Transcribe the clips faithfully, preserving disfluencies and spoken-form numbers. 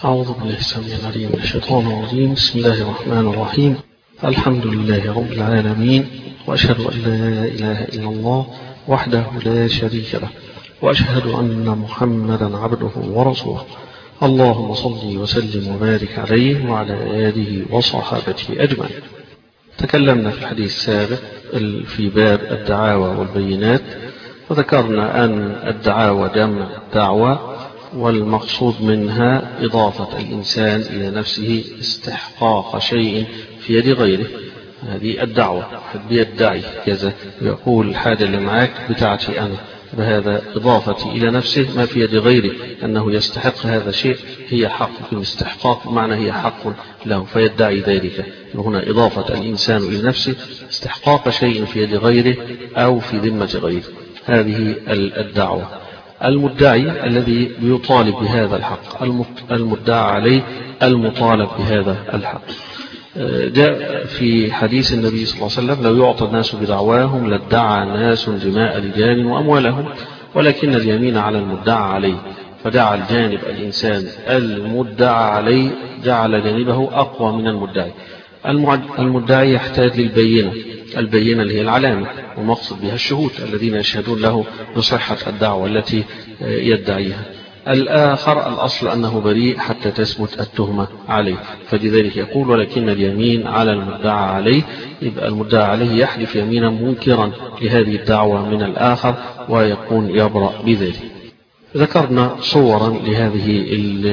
أعوذ بالله السميع العليم من الشيطان الرجيم. بسم الله الرحمن الرحيم. الحمد لله رب العالمين، وأشهد أن لا إله إلا الله وحده لا شريك له، وأشهد أن محمدا عبده ورسوله. اللهم صل وسلم وبارك عليه وعلى آله وصحابته أجمعين. تكلمنا في الحديث السابق في باب الدعاوى والبينات، وذكرنا أن الدعاوى جمع دعوة، والمقصود منها إضافة الإنسان إلى نفسه استحقاق شيء في يد غيره. هذه الدعوة، حد يدعي كذا، يقول الحاجة اللي معاك بتاعتي أنا، بهذا إضافتي إلى نفسه ما في يد غيره أنه يستحق هذا الشيء، هي حق في الاستحقاق، بمعنى هي حق له فيدعي ذلك. هنا إضافة الإنسان إلى نفسه استحقاق شيء في يد غيره أو في ذمة غيره، هذه الدعوة. المدعي الذي يطالب بهذا الحق، المدعى عليه المطالب بهذا الحق. جاء في حديث النبي صلى الله عليه وسلم: لو يعطى الناس بدعواهم لادعى ناس دماء رجال وأموالهم، ولكن اليمين على المدعى عليه. فجعل جانب الإنسان المدعى عليه، جعل جانبه أقوى من المدعي. المدعي يحتاج للبينة، البينة اللي هي العلامة، ومقصد بها الشهود الذين يشهدون له بصحة الدعوة التي يدعيها. الآخر الأصل أنه بريء حتى تثبت التهمة عليه، فلذلك يقول: ولكن اليمين على المدعى عليه. يبقى المدعى عليه يحلف يمينا منكرا لهذه الدعوة من الآخر ويكون يبرأ بذلك. ذكرنا صورا لهذه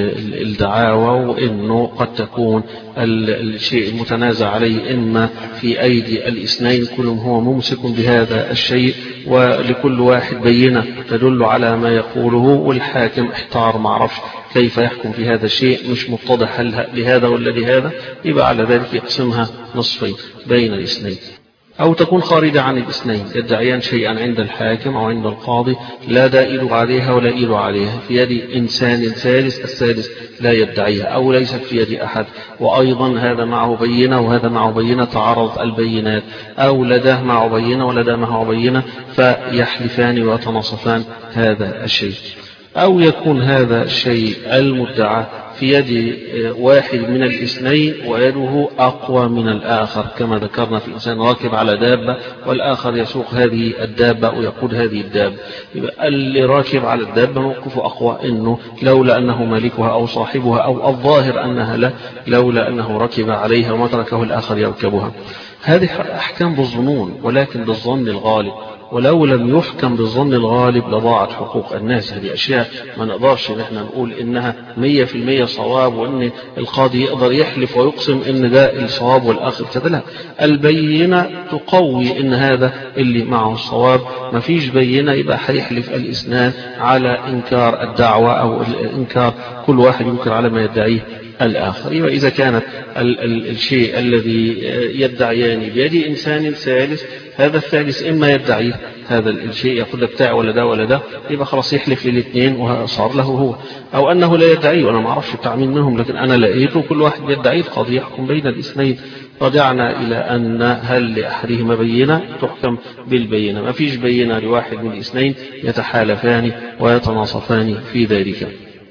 الدعاوى، وإنه قد تكون الشيء المتنازع عليه إما في أيدي الاثنين، كلهم هو ممسك بهذا الشيء، ولكل واحد بينة تدل على ما يقوله، والحاكم احتار ما عرفش كيف يحكم في هذا الشيء، مش متضح هل لهذا ولا لهذا، يبقى على ذلك يقسمها نصفين بين الاثنين. أو تكون خارجة عن الاثنين، يدعيان شيئا عند الحاكم أو عند القاضي لا دائل عليها ولا إيل عليها، في يد إنسان ثالث، الثالث لا يدعيها أو ليست في يد أحد، وأيضا هذا معه بينة وهذا معه بينة، تعارض البينات، أو لداه معه بينة ولداه معه بينة، فيحلفان ويتناصفان هذا الشيء. أو يكون هذا الشيء المدعى في يد واحد من الاثنين ويده أقوى من الآخر، كما ذكرنا في إنسان راكب على دابة والآخر يسوق هذه الدابة ويقود هذه الدابة. يبقى اللي راكب على الدابة موقفه أقوى، إنه لولا أنه مالكها أو صاحبها أو الظاهر أنها له، لولا أنه ركب عليها وما تركه الآخر يركبها. هذه أحكام بالظنون، ولكن بالظن الغالب، ولو لم يحكم بالظن الغالب لضاعت حقوق الناس. هذه أشياء ما نقدرش إن احنا نقول إنها مية في المية صواب، وإن القاضي يقدر يحلف ويقسم إن ده الصواب والآخر كذا. لا، البينة تقوي إن هذا اللي معه الصواب. ما فيش بينة يبقى هيحلف الاثنان على إنكار الدعوة أو إنكار كل واحد ينكر على ما يدعيه الآخر. يبقى إذا كانت ال ال الشيء الذي يدعيان بيد إنسان ثالث، هذا الثالث إما يدعي هذا الشيء يقول ده بتاعي ولا ده ولا ده، يبقى خلاص يحلف للاثنين وصار له هو، أو أنه لا يدعي وأنا ما أعرفش بتاع مين منهم، لكن أنا لقيته كل واحد يدعي، القاضي يحكم بين الاثنين. رجعنا إلى أن هل لأحدهما بينة تحكم بالبينة، ما فيش بينة لواحد من الاثنين، يتحالفان ويتناصفان في ذلك.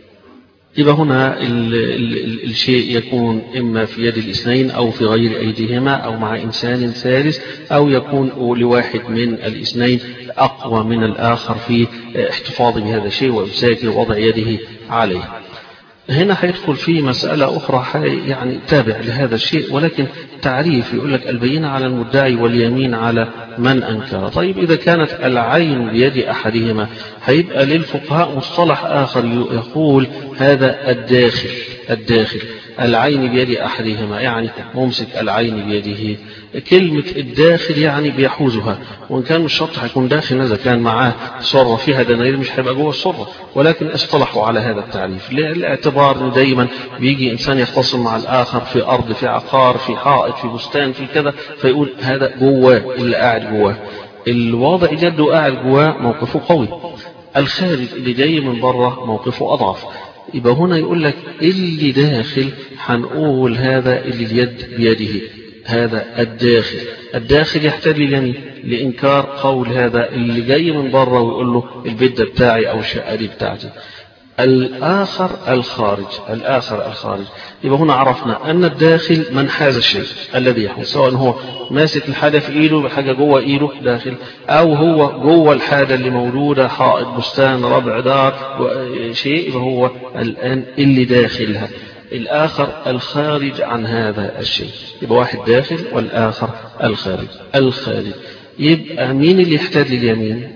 يبقى هنا ال ال الشيء يكون إما في يد الاثنين أو في غير أيديهما أو مع إنسان ثالث، أو يكون لواحد من الاثنين أقوى من الآخر في احتفاظ بهذا الشيء وإمساكه ووضع يده عليه. هنا هيدخل في مسألة أخرى يعني تابع لهذا الشيء، ولكن تعريف يقول لك البينة على المدعي واليمين على من أنكر. طيب إذا كانت العين بيد أحدهما، هيبقى للفقهاء مصطلح آخر يقول هذا الداخل. الداخل العين بيد أحدهما يعني ممسك العين بيده. كلمة الداخل يعني بيحوزها، وإن كان مش شرط هيكون داخل، إذا كان معاه صرة فيها دنانير مش هيبقى جوه الصرة، ولكن اصطلحوا على هذا التعريف لاعتبار إنه دايما بيجي إنسان يختصم مع الآخر في أرض، في عقار، في حائط، في بستان، في كذا، فيقول هذا جواه اللي قاعد جواه. الواضع جده قاعد جواه موقفه قوي، الخارج اللي جاي من بره موقفه أضعف. يبقى هنا يقول لك اللي داخل هنقول هذا اللي اليد بيده، هذا الداخل. الداخل يحتاج لليمين لإنكار قول هذا اللي جاي من بره ويقول له البيت ده بتاعي أو الشقة دي بتاعتي. الآخر الخارج. الآخر الخارج يبقى هنا عرفنا أن الداخل من حاز الشيء الذي يحوز، سواء هو ماسك الحاجة في إيده بحاجة جوه إيده داخل، أو هو جوه الحاجة اللي موجودة حائط بستان ربع دار شيء، يبقى هو الآن اللي داخلها. الآخر الخارج عن هذا الشيء، يبقى واحد داخل والآخر الخارج. الخارج يبقى مين اللي يحتاج لليمين؟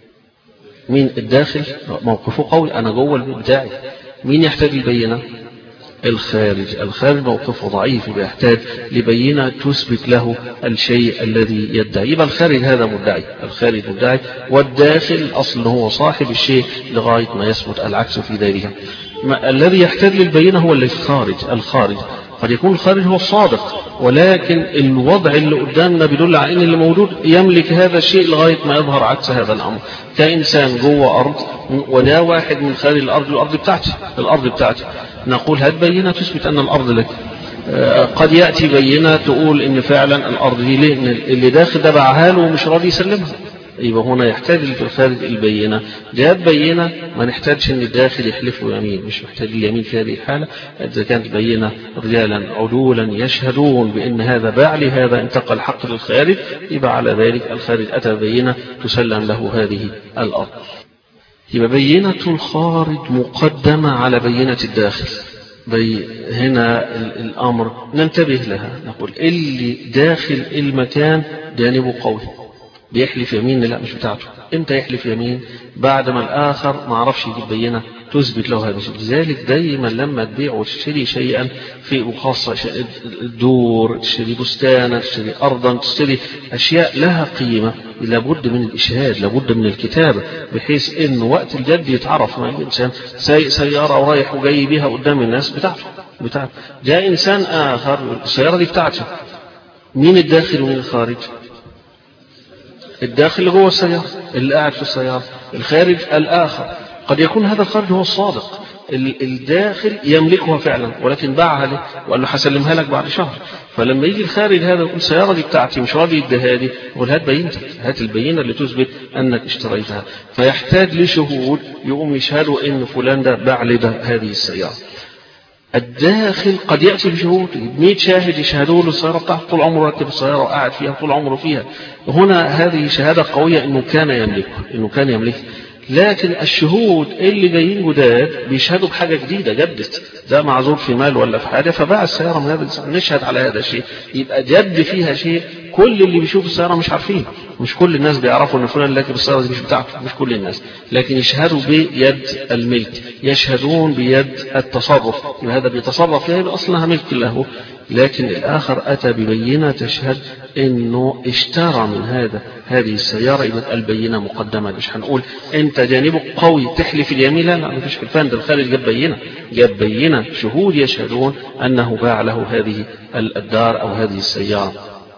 مين؟ الداخل موقفه قوي، أنا جوه البيت بتاعي. مين يحتاج للبينة؟ الخارج. الخارج موقفه ضعيف، يبقى يحتاج لبينة تثبت له الشيء الذي يدعي. يبقى الخارج هذا مدعي، الخارج مدعي، والداخل الأصل هو صاحب الشيء لغاية ما يثبت العكس في ذلك. الذي يحتاج للبينة هو اللي الخارج. الخارج قد يكون الخارج هو الصادق، ولكن الوضع اللي قدامنا بيدل على ان اللي موجود يملك هذا الشيء لغايه ما يظهر عكس هذا الامر. كانسان جوه ارض وده واحد من خارج الارض، الارض بتاعتي، الارض بتاعتي، نقول هات بينه تثبت ان الارض لك. قد ياتي بينه تقول ان فعلا الارض دي ليه، ان اللي داخل ده باعها له ومش راضي يسلمها. يبقى هنا يحتاج في الخارج البينة. جاءت بينة ما نحتاجش ان الداخل يحلف له يمين، مش محتاج اليمين في هذه الحالة. إذا كانت بينة رجالا عدولا يشهدون بأن هذا باع لي، هذا انتقل الحق للخارج، يبقى على ذلك الخارج أتى بينة تسلم له هذه الأرض. يبقى بينة الخارج مقدمة على بينة الداخل. بي هنا الأمر ننتبه لها، نقول اللي داخل المكان جانبه قوي، بيحلف يمين لا مش بتاعته. امتى يحلف يمين؟ بعد ما الآخر ما عرفش يجيب بينة تثبت له هذا الشيء. لذلك دايما لما تبيع وتشتري شيئا في وخاصة الدور، تشتري بستانا، تشتري أرضا، تشتري أشياء لها قيمة، لابد من الإشهاد، لابد من الكتابة، بحيث إن وقت الجد يتعرف. ما الإنسان سايق سيارة ورايح وجاي بها قدام الناس بتاعته بتاعته جاء إنسان آخر السيارة دي بتاعته. مين الداخل ومين الخارج؟ الداخل اللي جوه السيارة، اللي قاعد في السيارة. الخارج الآخر. قد يكون هذا الخارج هو الصادق، الداخل يملكها فعلا ولكن باعها له وقال له هسلمها لك بعد شهر. فلما يجي الخارج هذا يقول السيارة دي بتاعتي مش راضي يديها لي، يقول هات بينتك، هات البينة اللي تثبت أنك اشتريتها. فيحتاج لشهود يقوم يشهدوا إن فلان ده باع لي ده هذه السيارة. الداخل قد يأتي بشهود مئة شاهد يشهدوا له السيارة بتاعته، طول عمره راكب السيارة وقاعد فيها طول عمره فيها. هنا هذه شهادة قوية إنه كان يملكه، إنه كان يملكه. لكن الشهود اللي جايين جداد بيشهدوا بحاجة جديدة جدت، ده معذور في مال ولا في حاجة فباع السيارة من هذا الإنسان، نشهد على هذا الشيء، يبقى جد فيها شيء كل اللي بيشوف السيارة مش عارفين. مش كل الناس بيعرفوا ان فلان راكب السيارة دي مش بتاعته، مش كل الناس، لكن يشهدوا بيد الملك، يشهدون بيد التصرف، هذا بيتصرف فيها اصلها ملك له. لكن الآخر أتى ببينة تشهد إنه اشترى من هذا هذه السيارة، إذا البينة مقدمة. مش هنقول أنت جانبك قوي تحلف اليمين، لا لا مفيش حلفان، ده الخارج جاب بينة، جاب بينة شهود يشهدون أنه باع له هذه الدار أو هذه السيارة.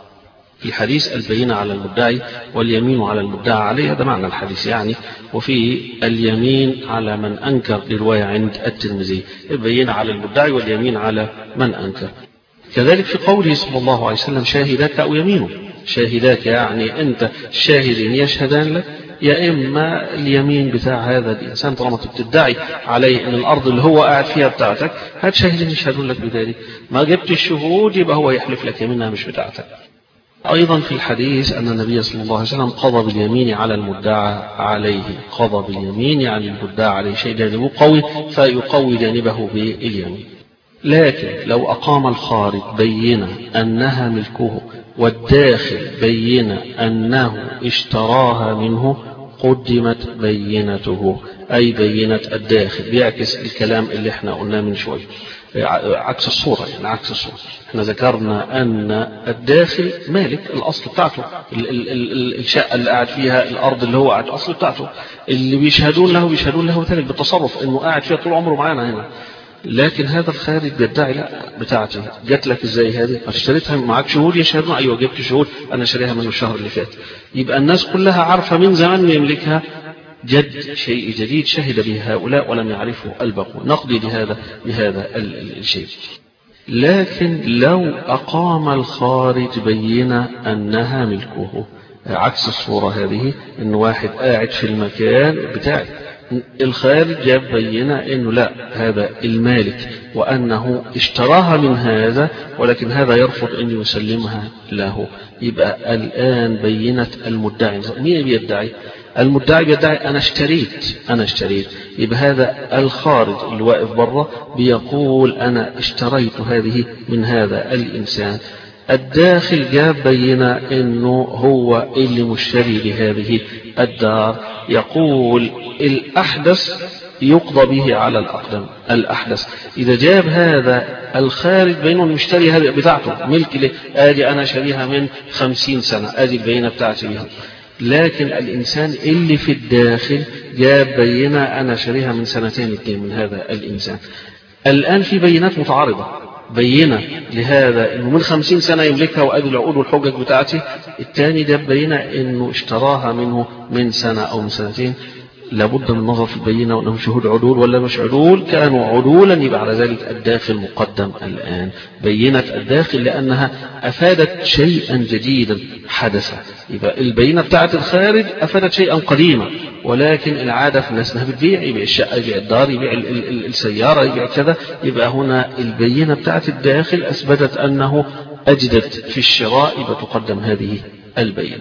في حديث البينة على المدعي واليمين على المدعى عليه، هذا معنى الحديث يعني. وفي اليمين على من أنكر لرواية عند الترمذي، البينة على المدعي واليمين على من أنكر. كذلك في قوله صلى الله عليه وسلم شاهداك أو يمينه، شاهداك يعني أنت الشاهدين يشهدان لك، يا إما اليمين بتاع هذا الإنسان طالما بتدعي عليه أن الأرض اللي هو قاعد فيها بتاعتك، هات شاهدين يشهدون لك بذلك. ما جبت الشهود يبقى هو يحلف لك يمينها مش بتاعتك. أيضا في الحديث أن النبي صلى الله عليه وسلم قضى باليمين على المدعى عليه، قضى باليمين يعني المدعى عليه شيء جانبه قوي فيقوي جانبه باليمين. لكن لو أقام الخارج بينة أنها ملكه والداخل بينة أنه اشتراها منه، قدمت بينته، أي بينة الداخل، بيعكس الكلام اللي احنا قلناه من شوي، عكس الصورة يعني عكس الصورة. احنا ذكرنا أن الداخل مالك الأصل بتاعته، ال ال ال الشقة اللي قاعد فيها، الأرض اللي هو قاعد الأصل بتاعته، اللي بيشهدون له بيشهدون له ذلك بالتصرف إنه قاعد فيها طول عمره معانا هنا. لكن هذا الخارج بيدعي لا بتاعتي، جات لك ازاي هذه؟ اشتريتها معك شهود يشهدون، ايوه جبت شهود انا شاريها منه الشهر اللي فات. يبقى الناس كلها عارفه من زمان يملكها، جد شيء جديد شهد به هؤلاء ولم يعرفه الباقون، نقضي بهذا بهذا الشيء. لكن لو أقام الخارج بينة أنها ملكه، عكس الصورة هذه، إن واحد قاعد في المكان بتاعي الخارج جاب بينة انه لا، هذا المالك وانه اشتراها من هذا، ولكن هذا يرفض ان يسلمها له. يبقى الان بينة المدعي. مين بيدعي؟ المدعي بيدعي انا اشتريت انا اشتريت يبقى هذا الخارج اللي واقف بره بيقول انا اشتريت هذه من هذا الانسان. الداخل جاب بينة انه هو اللي مشتري لهذه الدار، يقول الأحدث يقضى به على الأقدم. الأحدث إذا جاب هذا الخارج بينه المشتري هذا بتاعته ملك ليه، آدي أنا شاريها من خمسين سنة، آدي البينة بتاعتي بها. لكن الإنسان اللي في الداخل جاب بينة أنا شاريها من سنتين اتنين من هذا الإنسان. الآن في بينات متعارضة، بينة لهذا انه من خمسين سنة يملكها وادي العقود والحجج بتاعتي، الثاني ده بينة انه اشتراها منه من سنة او من سنتين. لابد من النظر في البينة وانهم شهود عدول ولا مش عدول. كانوا عدولا يبقى على ذلك الداخل مقدم الان. بينة الداخل لانها افادت شيئا جديدا حدث. يبقى البينة بتاعت الخارج افادت شيئا قديما، ولكن العادة في الناس انها بتبيع، يبيع الشقة، يبيع الدار، يبيع ال ال ال السيارة، يبيع كذا. يبقى هنا البينة بتاعت الداخل اثبتت انه اجدت في الشراء، يبقى تقدم هذه البينة.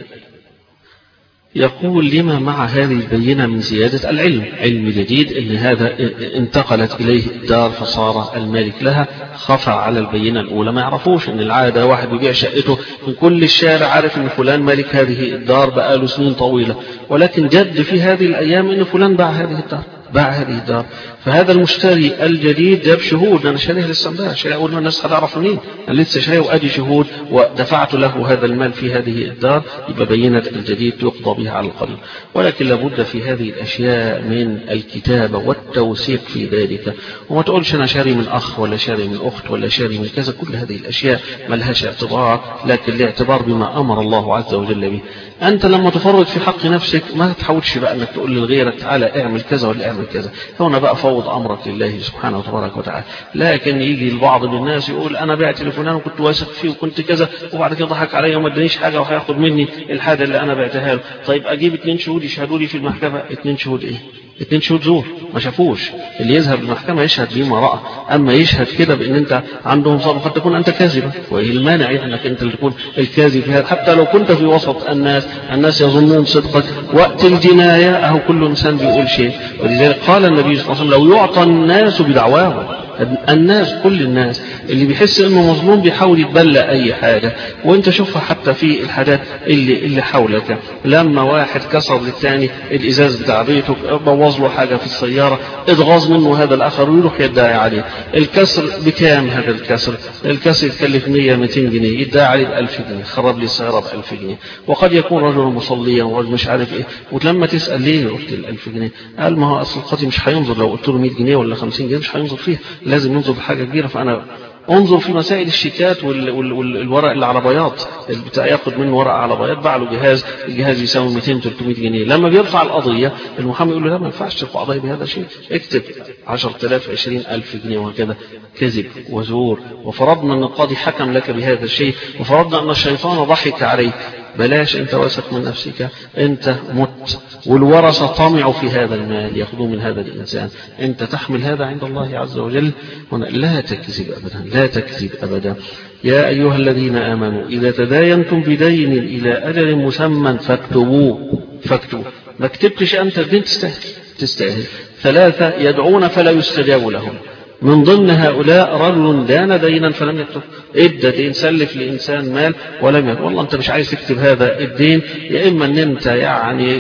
يقول لما مع هذه البينة من زيادة العلم، علم جديد ان هذا انتقلت اليه الدار فصار المالك لها، خفى على البينة الاولى. ما يعرفوش ان العادة واحد بيبيع شقته من كل الشارع عارف ان فلان مالك هذه الدار بقاله سنين طويلة، ولكن جد في هذه الايام ان فلان باع هذه الدار باع هذه الدار. فهذا المشتري الجديد جاب شهود، انا شاريها لسه امبارح، شاريها اقول له الناس هتعرف منين؟ انا لسه شاريها وادي شهود ودفعت له هذا المال في هذه الدار. يبقى بينة الجديد يقضى بها على القديم. ولكن لابد في هذه الاشياء من الكتابة والتوثيق في ذلك، وما تقولش انا شاري من اخ ولا شاري من اخت ولا شاري من كذا. كل هذه الاشياء ما لهاش اعتبار، لكن الاعتبار بما امر الله عز وجل به. انت لما تفرط في حق نفسك ما تحاولش بقى انك تقول لغيرك تعالى اعمل كذا ولا اعمل كذا، هنا بقى فوض امرك لله سبحانه وتبارك وتعالى. لكن يجي البعض من الناس يقول انا بعت لفلان وكنت واثق فيه وكنت كذا، وبعد كده ضحك عليا وما ادانيش حاجه وهياخد مني الحاجه اللي انا بعتها له. طيب اجيب اثنين شهود يشهدوا لي في المحكمه. اثنين شهود ايه؟ اثنين شهود زور ما شافوش. اللي يذهب للمحكمه يشهد بما راى، اما يشهد كده بان انت عندهم صبر قد تكون انت كاذبا. وايه المانع انك انت اللي تكون الكاذب في هذا؟ حتى لو كنت في وسط الناس، الناس يظنون صدقك. وقت الجنايه اهو كل انسان بيقول شيء. ولذلك قال النبي صلى الله عليه وسلم لو يعطى الناس بدعواهم، الناس كل الناس اللي بيحس انه مظلوم بيحاول يتبلى اي حاجه. وانت شوفها حتى في الحاجات اللي اللي حولك، لما واحد كسر للثاني الازاز بتاع بيته، بوظ له حاجه في السياره، اتغاظ منه هذا الاخر ويروح يدعي عليه. الكسر بكام هذا الكسر؟ الكسر يتكلف مية مئتين جنيه، يدعي عليه ب ألف جنيه، خرب لي السياره ب ألف جنيه. وقد يكون رجل مصليا ورجل مش عارف ايه، ولما تسال ليه قلت ال ألف جنيه؟ قال ما هو اصل القاضي مش هينظر لو قلت له مية جنيه ولا خمسين جنيه، مش هينظر فيها، لازم ننظر في حاجه كبيره. فانا انظر في مسائل الشيكات والورق اللي على بياض، بتاع ياخد منه ورق على بياض، باع له جهاز، الجهاز يساوي مئتين ثلاثمئة جنيه. لما بيرفع القضيه المحامي يقول له لا ما ينفعش ترفع قضيه بهذا الشيء، اكتب عشرة آلاف عشرين ألف جنيه وهكذا. كذب وزور. وفرضنا ان القاضي حكم لك بهذا الشيء، وفرضنا ان الشيطان ضحك عليك. بلاش، انت واثق من نفسك، انت مت والورثه طمعوا في هذا المال ياخذوه من هذا الانسان، انت تحمل هذا عند الله عز وجل. لا تكذب ابدا، لا تكذب ابدا. يا ايها الذين امنوا اذا تداينتم بدين الى اجل مسمى فاكتبوه. فاكتبوا، ما كتبتش انت الدين تستاهل تستاهل. ثلاثه يدعون فلا يستجاب لهم، من ضمن هؤلاء رجل دان دينا فلم يكتب. ادى دين، سلف لانسان مال ولم يكتب. والله انت مش عايز تكتب هذا الدين، يا اما ان انت يعني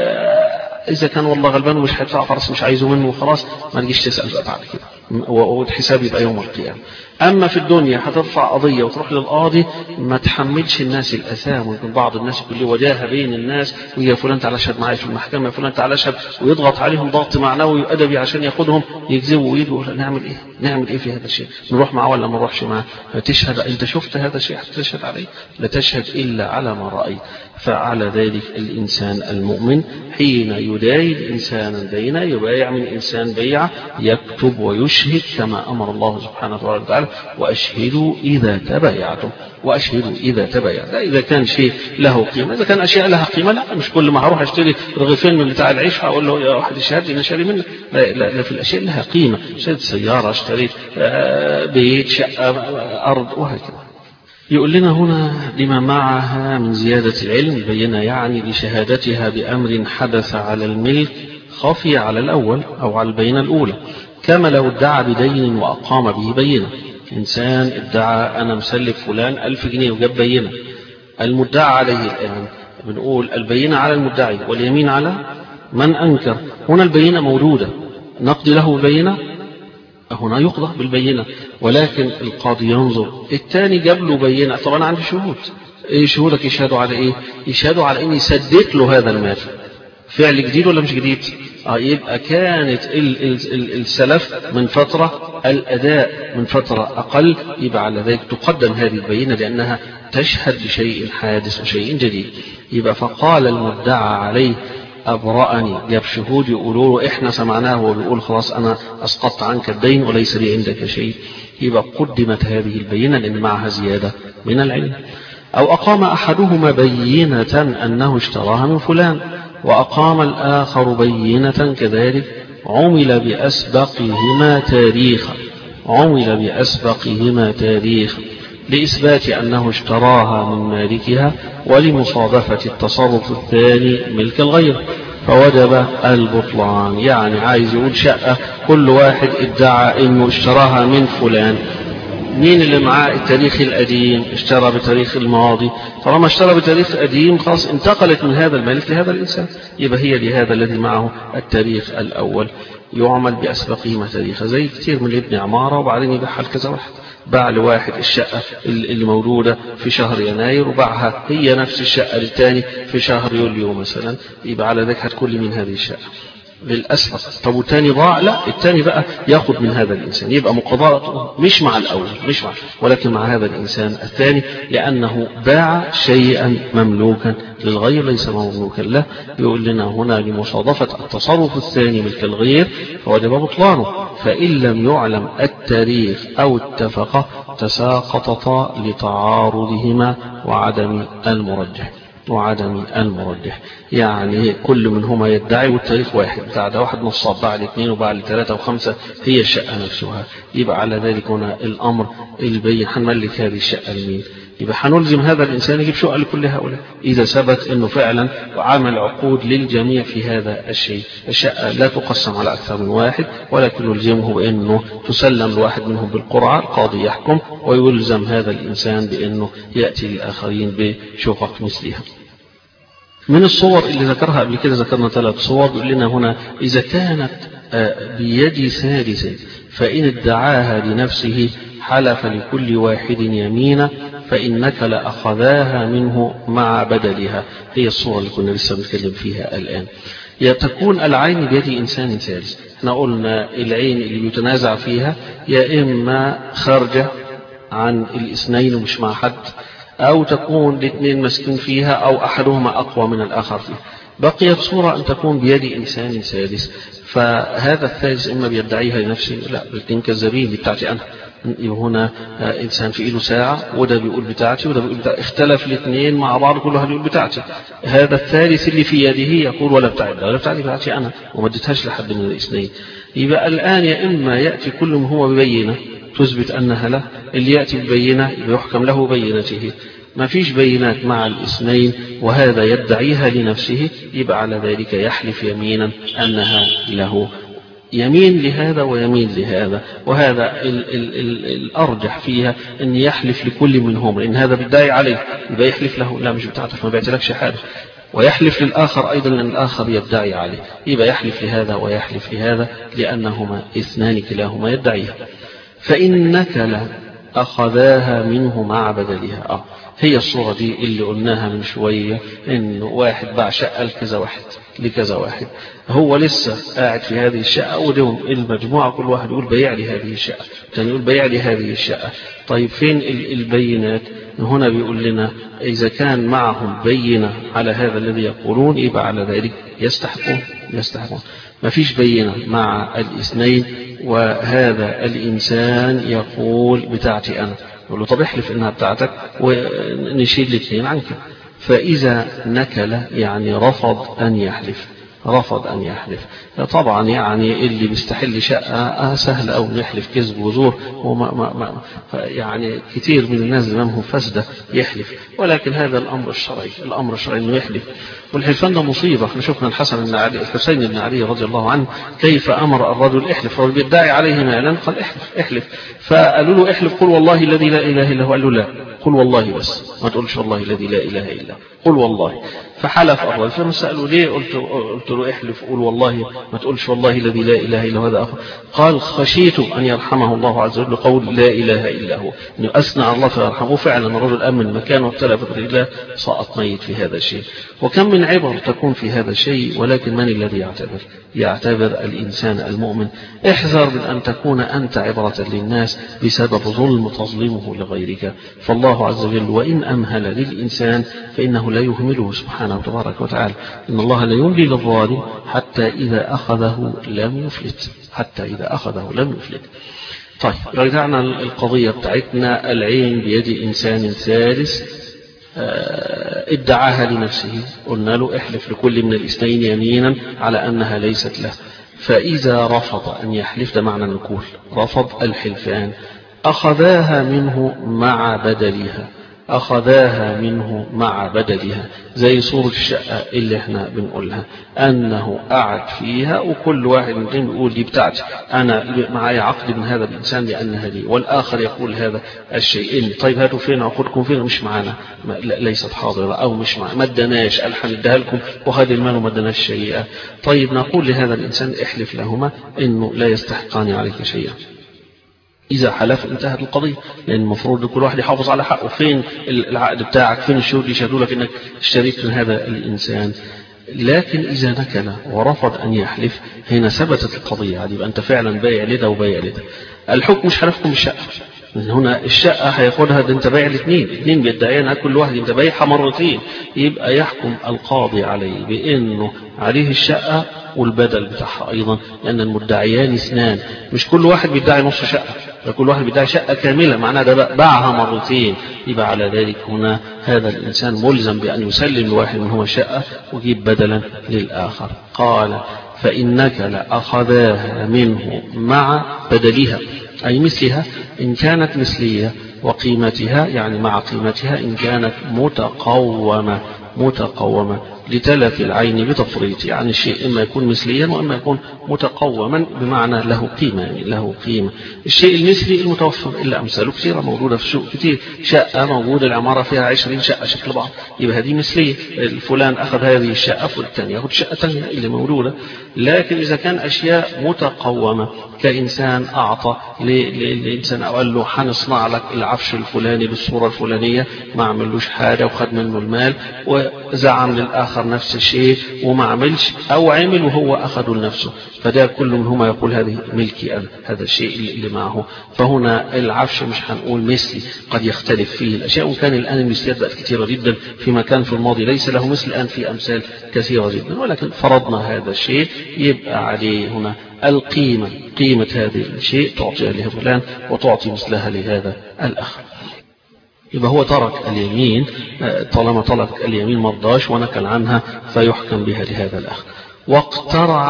آه اذا كان والله غلبان ومش هيدفع خلاص مش عايزه منه وخلاص، ما تجيش تسال بقى بعد كده، والحساب يبقى يوم القيامه. اما في الدنيا هترفع قضيه وتروح للقاضي، ما تحملش الناس الاثام. ويكون بعض الناس يكون له وجاهه بين الناس، ويا فلان تعالى اشهد معايا في المحكمه، يا فلان تعالى اشهد، ويضغط عليهم ضغط معنوي وادبي عشان ياخدهم يكذبوا ويجوا. نعمل ايه؟ نعمل ايه في هذا الشيء؟ نروح معاه ولا ما نروحش معاه؟ تشهد انت شفت هذا الشيء هتشهد عليه؟ لا تشهد الا على ما رايت. فعلى ذلك الانسان المؤمن حين يداين انسانا دينا، يبايع من انسان بيعه، يكتب ويشهد أشهد كما أمر الله سبحانه وتعالى وأشهدوا إذا تبايعتم وأشهدوا إذا تبايعتم. إذا كان شيء له قيمة، إذا كان أشياء لها قيمة لا، مش كل ما هروح أشتري رغيفين من بتاع العيش هقول له يا واحد اشهد لي أنا شاري منك. لا, لا, لا، في الأشياء لها قيمة، اشتريت سيارة، اشتريت بيت، شقة، أرض، وهكذا. يقول لنا هنا لما معها من زيادة العلم بينا يعني لشهادتها بأمر حدث على الملك خفي على الأول أو على البينة الأولى، كما لو ادعى بدين وأقام به بينة. إنسان ادعى أنا مسلف فلان ألف جنيه وجاب بينة، المدعى عليه الآن بنقول البينة على المدعي واليمين على من أنكر. هنا البينة موجودة، نقضي له البينة، هنا يقضى بالبينة، ولكن القاضي ينظر الثاني جاب له بينة. طبعا أنا عندي شهود، إيه شهودك يشهدوا على إيه؟ يشهدوا على إني سددت له هذا المال. فعل جديد ولا مش جديد؟ آه يبقى كانت ال ال ال السلف من فترة، الأداء من فترة أقل، يبقى على ذلك تقدم هذه البينة لأنها تشهد بشيء حادث وشيء جديد. يبقى فقال المدعى عليه أبرأني، جاب شهود يقولوا له إحنا سمعناه وبيقول خلاص أنا أسقطت عنك الدين وليس لي عندك شيء، يبقى قدمت هذه البينة لأن معها زيادة من العلم. أو أقام أحدهما بينة أنه اشتراها من فلان وأقام الآخر بينة كذلك، عمل بأسبقهما تاريخا عمل بأسبقهما تاريخا لإثبات أنه اشتراها من مالكها ولمصادفة التصرف الثاني ملك الغير، فوجب البطلان. يعني عايز يقول شقة كل واحد ادعى أنه اشتراها من فلان، مين اللي معاه التاريخ القديم؟ اشترى بتاريخ الماضي، طالما اشترى بتاريخ قديم خلاص انتقلت من هذا المالك لهذا الإنسان، يبقى هي لهذا الذي معه التاريخ الأول يعمل بأسبقهما تاريخا. زي كتير من ابن عمارة وبعدين يبيعها لكذا واحد، باع لواحد الشقة اللي موجودة في شهر يناير وباعها هي نفس الشقة للتاني في شهر يوليو مثلا، يبقى على ذلك هتكون من هذه الشقة للأسبق. طب والتاني ضاع؟ لا، التاني بقى ياخد من هذا الإنسان، يبقى مقاضاته مش مع الأول مش مع ولكن مع هذا الإنسان الثاني، لأنه باع شيئا مملوكا للغير ليس مملوكا له. يقول لنا هنا لمصادفة التصرف الثاني ملك الغير فوجب بطلانه، فإن لم يعلم التاريخ أو اتفق تساقطتا لتعارضهما وعدم المرجح وعدم المرجح. يعني كل منهما يدعي والتاريخ واحد، بتاع ده واحد نصاب باع لاثنين وباع لثلاثة وخمسة هي الشقة نفسها، يبقى على ذلك هنا الأمر البين هنملك هذه الشقة لمين؟ يبقى هنلزم هذا الإنسان يجيب شقة لكل هؤلاء إذا ثبت أنه فعلا عمل عقود للجميع في هذا الشيء. الشقة لا تقسم على أكثر من واحد، ولكن يلزمه بأنه تسلم لواحد منهم بالقرعة، القاضي يحكم ويلزم هذا الإنسان بأنه يأتي للآخرين بشقق مثلها. من الصور اللي ذكرها قبل كده ذكرنا ثلاث صور. بيقول لنا هنا إذا كانت بيد ثالث فإن ادعاها لنفسه حلف لكل واحد يمينا فإنك لأخذاها منه مع بدلها. هي الصورة اللي كنا لسه بنتكلم فيها الآن. تكون العين بيد إنسان ثالث. احنا قلنا العين اللي بيتنازع فيها يا إما خارجة عن الاثنين ومش مع حد، أو تكون الاثنين مسكين فيها أو أحدهما أقوى من الآخر فيها. بقيت صورة أن تكون بيد إنسان ثالث، فهذا الثالث إما بيدعيها لنفسه، لا الاثنين كذابين بتاعتي أنا. هنا إنسان في إيده ساعة وده بيقول بتاعتي وده بيقول بتاعتي، اختلف الاثنين مع بعض كل واحد يقول بتاعتي. هذا الثالث اللي في يده يقول ولا بتاعتي ولا بتاعتي بتاعتي أنا وما اديتهاش لحد من الاثنين. يبقى الآن يا إما يأتي كل من هو ببينة تثبت أنها له، اللي يأتي ببينة يحكم له بينته. ما فيش بينات مع الاثنين وهذا يدعيها لنفسه، يبقى على ذلك يحلف يمينا أنها له، يمين لهذا ويمين لهذا. وهذا ال ال ال الأرجح فيها أن يحلف لكل منهم، لأن هذا بيدعي عليه يبقى يحلف له لا مش بتاعتك ما بعتلكش حاجة، ويحلف للآخر أيضا لأن الآخر يدعي عليه، يبقى يحلف لهذا ويحلف لهذا لأنهما اثنان كلاهما يدعيها. فإنك لا أخذاها منه مع بدلها. آه. هي الصورة دي اللي قلناها من شوية، إن واحد باع شقة لكذا واحد لكذا واحد، هو لسه قاعد في هذه الشقة ودهم المجموعة كل واحد يقول بيع لي هذه الشقة، تاني يقول بيع لي هذه الشقة. طيب فين البينات؟ هنا بيقول لنا إذا كان معهم بينة على هذا الذي يقولون يبقى على ذلك يستحقون. يستحقون. ما فيش بينة مع الاثنين، وهذا الإنسان يقول بتاعتي أنا، يقول له طب احلف إنها بتاعتك ونشيل الاثنين عنك. فإذا نكل يعني رفض أن يحلف، رفض أن يحلف. طبعا يعني اللي بيستحل شقة آه سهل أو يحلف كذب وزور، وما ما ما يعني كتير من الناس دماغهم فاسدة يحلف، ولكن هذا الأمر الشرعي، الأمر الشرعي إنه يحلف. والحلفان ده مصيبة. احنا شفنا الحسن بن علي الحسين بن علي رضي الله عنه كيف أمر الرجل احلف، الرجل بيدعي عليه مالا قال احلف احلف، فقالوا له احلف قل والله الذي لا إله إلا هو، قال له لا قل والله بس ما تقولش والله الذي لا إله إلا قل والله. فحلف الرجل، فسألوا ليه؟ قلت قلت له احلف قل والله ما تقولش والله الذي لا إله إلا هو. هذا أخر قال خشيت أن يرحمه الله عز وجل قول لا إله إلا هو، إنه أثنى على الله فيرحمه. فعلا الرجل أمن مكانه وابتلى بقدر الله سقط ميت في هذا الشيء. وكم من عبر تكون في هذا الشيء، ولكن من الذي يعتبر؟ يعتبر الإنسان المؤمن. احذر من أن تكون أنت عبرة للناس بسبب ظلم تظلمه لغيرك. فالله عز وجل وإن أمهل للإنسان فإنه لا يهمله سبحانه تبارك وتعالى. إن الله لا يملي للظالم حتى إذا أخذه لم يفلت، حتى إذا أخذه لم يفلت. طيب رجعنا القضية بتاعتنا، العين بيد إنسان ثالث ادعاها لنفسه، قلنا له احلف لكل من الاثنين يمينا على أنها ليست له. فإذا رفض أن يحلف، ده معنى النكول، رفض الحلفان، أخذاها منه مع بدلها، أخذاها منه مع بدلها. زي صورة الشقة اللي احنا بنقولها أنه قعد فيها وكل واحد منهم بيقول دي بتاعتي، أنا معايا عقد من هذا الإنسان لأنها دي، والآخر يقول هذا الشيء إني. طيب هاتوا فين عقودكم؟ فين؟ مش معانا، ليست حاضرة أو مش معنا، ما ادناش، قال هنديها لكم وهذا المال وما ادناش شيئا. طيب نقول لهذا الإنسان احلف لهما إنه لا يستحقان عليك شيئا. إذا حلف انتهت القضية، لأن المفروض كل واحد يحافظ على حقه. فين العقد بتاعك؟ فين الشهود اللي يشهدوا لك إنك اشتريت من هذا الإنسان؟ لكن إذا نكل ورفض أن يحلف، هنا ثبتت القضية، يبقى أنت فعلا بايع لده وبايع لده. الحكم مش حلفكم بالشقة، هنا الشقة هياخدها، ده انت بايع الاثنين، الاثنين بيدعينها كل واحد انت بايعها مرتين، يبقى يحكم القاضي عليه بأنه عليه الشقة والبدل بتاعها أيضا، لأن المدعيان اثنان، مش كل واحد بيدعي نص شقة، ده كل واحد بيدعي شقة كاملة، معناه ده باعها مرتين. يبقى على ذلك هنا هذا الإنسان ملزم بأن يسلم لواحد منهما شقة ويجيب بدلا للآخر. قال فإنك لأخذاها منه مع بدلها، أي مثلها إن كانت مثلية، وقيمتها يعني مع قيمتها إن كانت متقومة، متقومة لتلف العين بتفريط، يعني الشيء إما يكون مثليا وإما يكون متقوما بمعنى له قيمة، يعني له قيمة. الشيء المثلي المتوفر إلا أمثاله كثيرة موجودة في السوق كثير، شقة موجودة العمارة فيها عشرين شقة شكل بعض، يبقى هذه مثلية، الفلان أخذ هذه الشقة فالتاني يأخذ شقة تانية اللي موجودة. لكن إذا كان أشياء متقومة، كإنسان أعطى لإنسان أو قال له حنصنع لك العفش الفلاني بالصورة الفلانية، ما عملوش حاجة وخد منه المال، وزعم للآخر نفس الشيء وما عملش، أو عمل وهو أخذه لنفسه، فده كل منهما يقول هذه ملكي أنا، هذا الشيء اللي معه. فهنا العفش مش هنقول مثلي، قد يختلف فيه الأشياء، وكان الآن المثليات بقت كثيرة جدا، في مكان في الماضي ليس له مثل، الآن في أمثال كثيرة جدا، ولكن فرضنا هذا الشيء يبقى عليه هنا القيمة، قيمة هذا الشيء تعطيها لفلان وتعطي مثلها لهذا الآخر. يبقى هو ترك اليمين، طالما ترك اليمين مرضاش ونكل عنها فيحكم بها لهذا الآخر. واقترع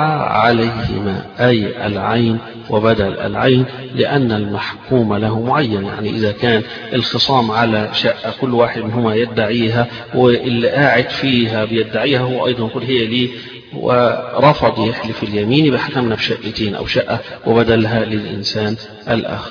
عليهما أي العين وبدل العين، لأن المحكوم له معين، يعني إذا كان الخصام على شقة كل واحد منهما يدعيها واللي قاعد فيها بيدعيها هو أيضا يقول هي لي، ورفض يحلف اليمين، يبقى حكمنا بشقتين أو شقة وبدلها للإنسان الآخر.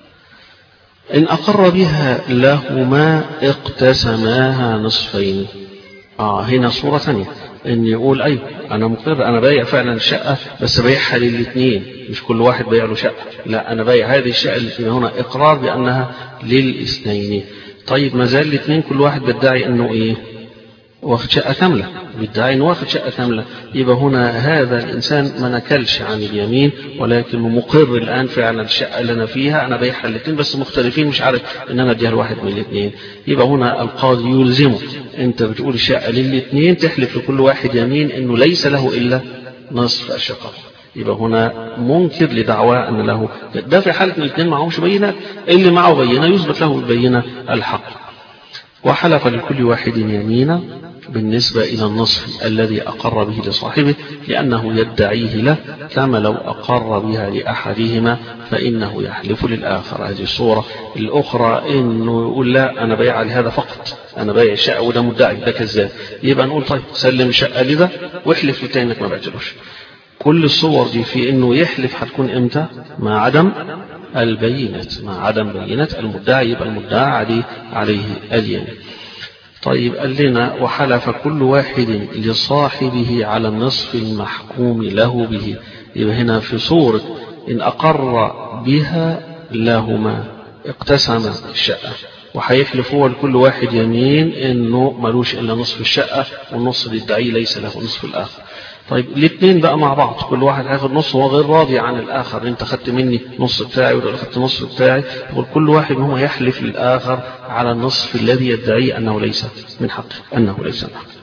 إن أقر بها لهما اقتسماها نصفين. آه هنا صورة ثانية، إن يقول أيوه أنا مقر، أنا بايع فعلا الشقة بس بايعها للاثنين، مش كل واحد بايع له شقة، لا أنا بايع هذه الشقة اللي هنا إقرار بأنها للاثنين. طيب ما زال الاثنين كل واحد بيدعي إنه إيه؟ واخد شقة كاملة، بيدعي انه واخد شقة كاملة، يبقى هنا هذا الإنسان ما نكلش عن اليمين، ولكنه مقر الآن فعلا الشقة اللي أنا فيها أنا بايعها الاثنين بس مختلفين، مش عارف إن أنا أديها لواحد من الاثنين. يبقى هنا القاضي يلزمه، أنت بتقول الشقة للاثنين، تحلف لكل واحد يمين إنه ليس له إلا نصف الشقة. يبقى هنا منكر لدعوى أن له، ده في حالة من الاثنين معهمش بينات، اللي معه بينة يثبت له البينة الحق. وحلف لكل واحد يمينا بالنسبة إلى النصف الذي أقر به لصاحبه لأنه يدعيه له، كما لو أقر بها لأحدهما فإنه يحلف للآخر. هذه الصورة الأخرى إنه يقول لا أنا بيع لهذا فقط، أنا بيع الشقة وده مدعي ده كذاب، يبقى نقول طيب سلم الشقة لذا واحلف للتاني إنك ما بعتلوش. كل الصور دي في إنه يحلف هتكون إمتى؟ مع عدم البينة، مع عدم بينة المدعي، يبقى المدعى عليه عليه اليمين. طيب قال لنا وحلف كل واحد لصاحبه على النصف المحكوم له به. يبقى هنا في صورة إن أقر بها لهما اقتسم الشقة، وهيحلف هو لكل واحد يمين إنه ملوش إلا نصف الشقة والنص اللي يدعيه ليس له نصف الآخر. طيب الاثنين بقى مع بعض كل واحد هياخد نص وهو غير راضي عن الآخر، انت خدت مني نص بتاعي ولا خدت نص بتاعي، يقول كل واحد منهم يحلف للآخر على النصف الذي يدعي أنه ليس من حقه، أنه ليس من حقه.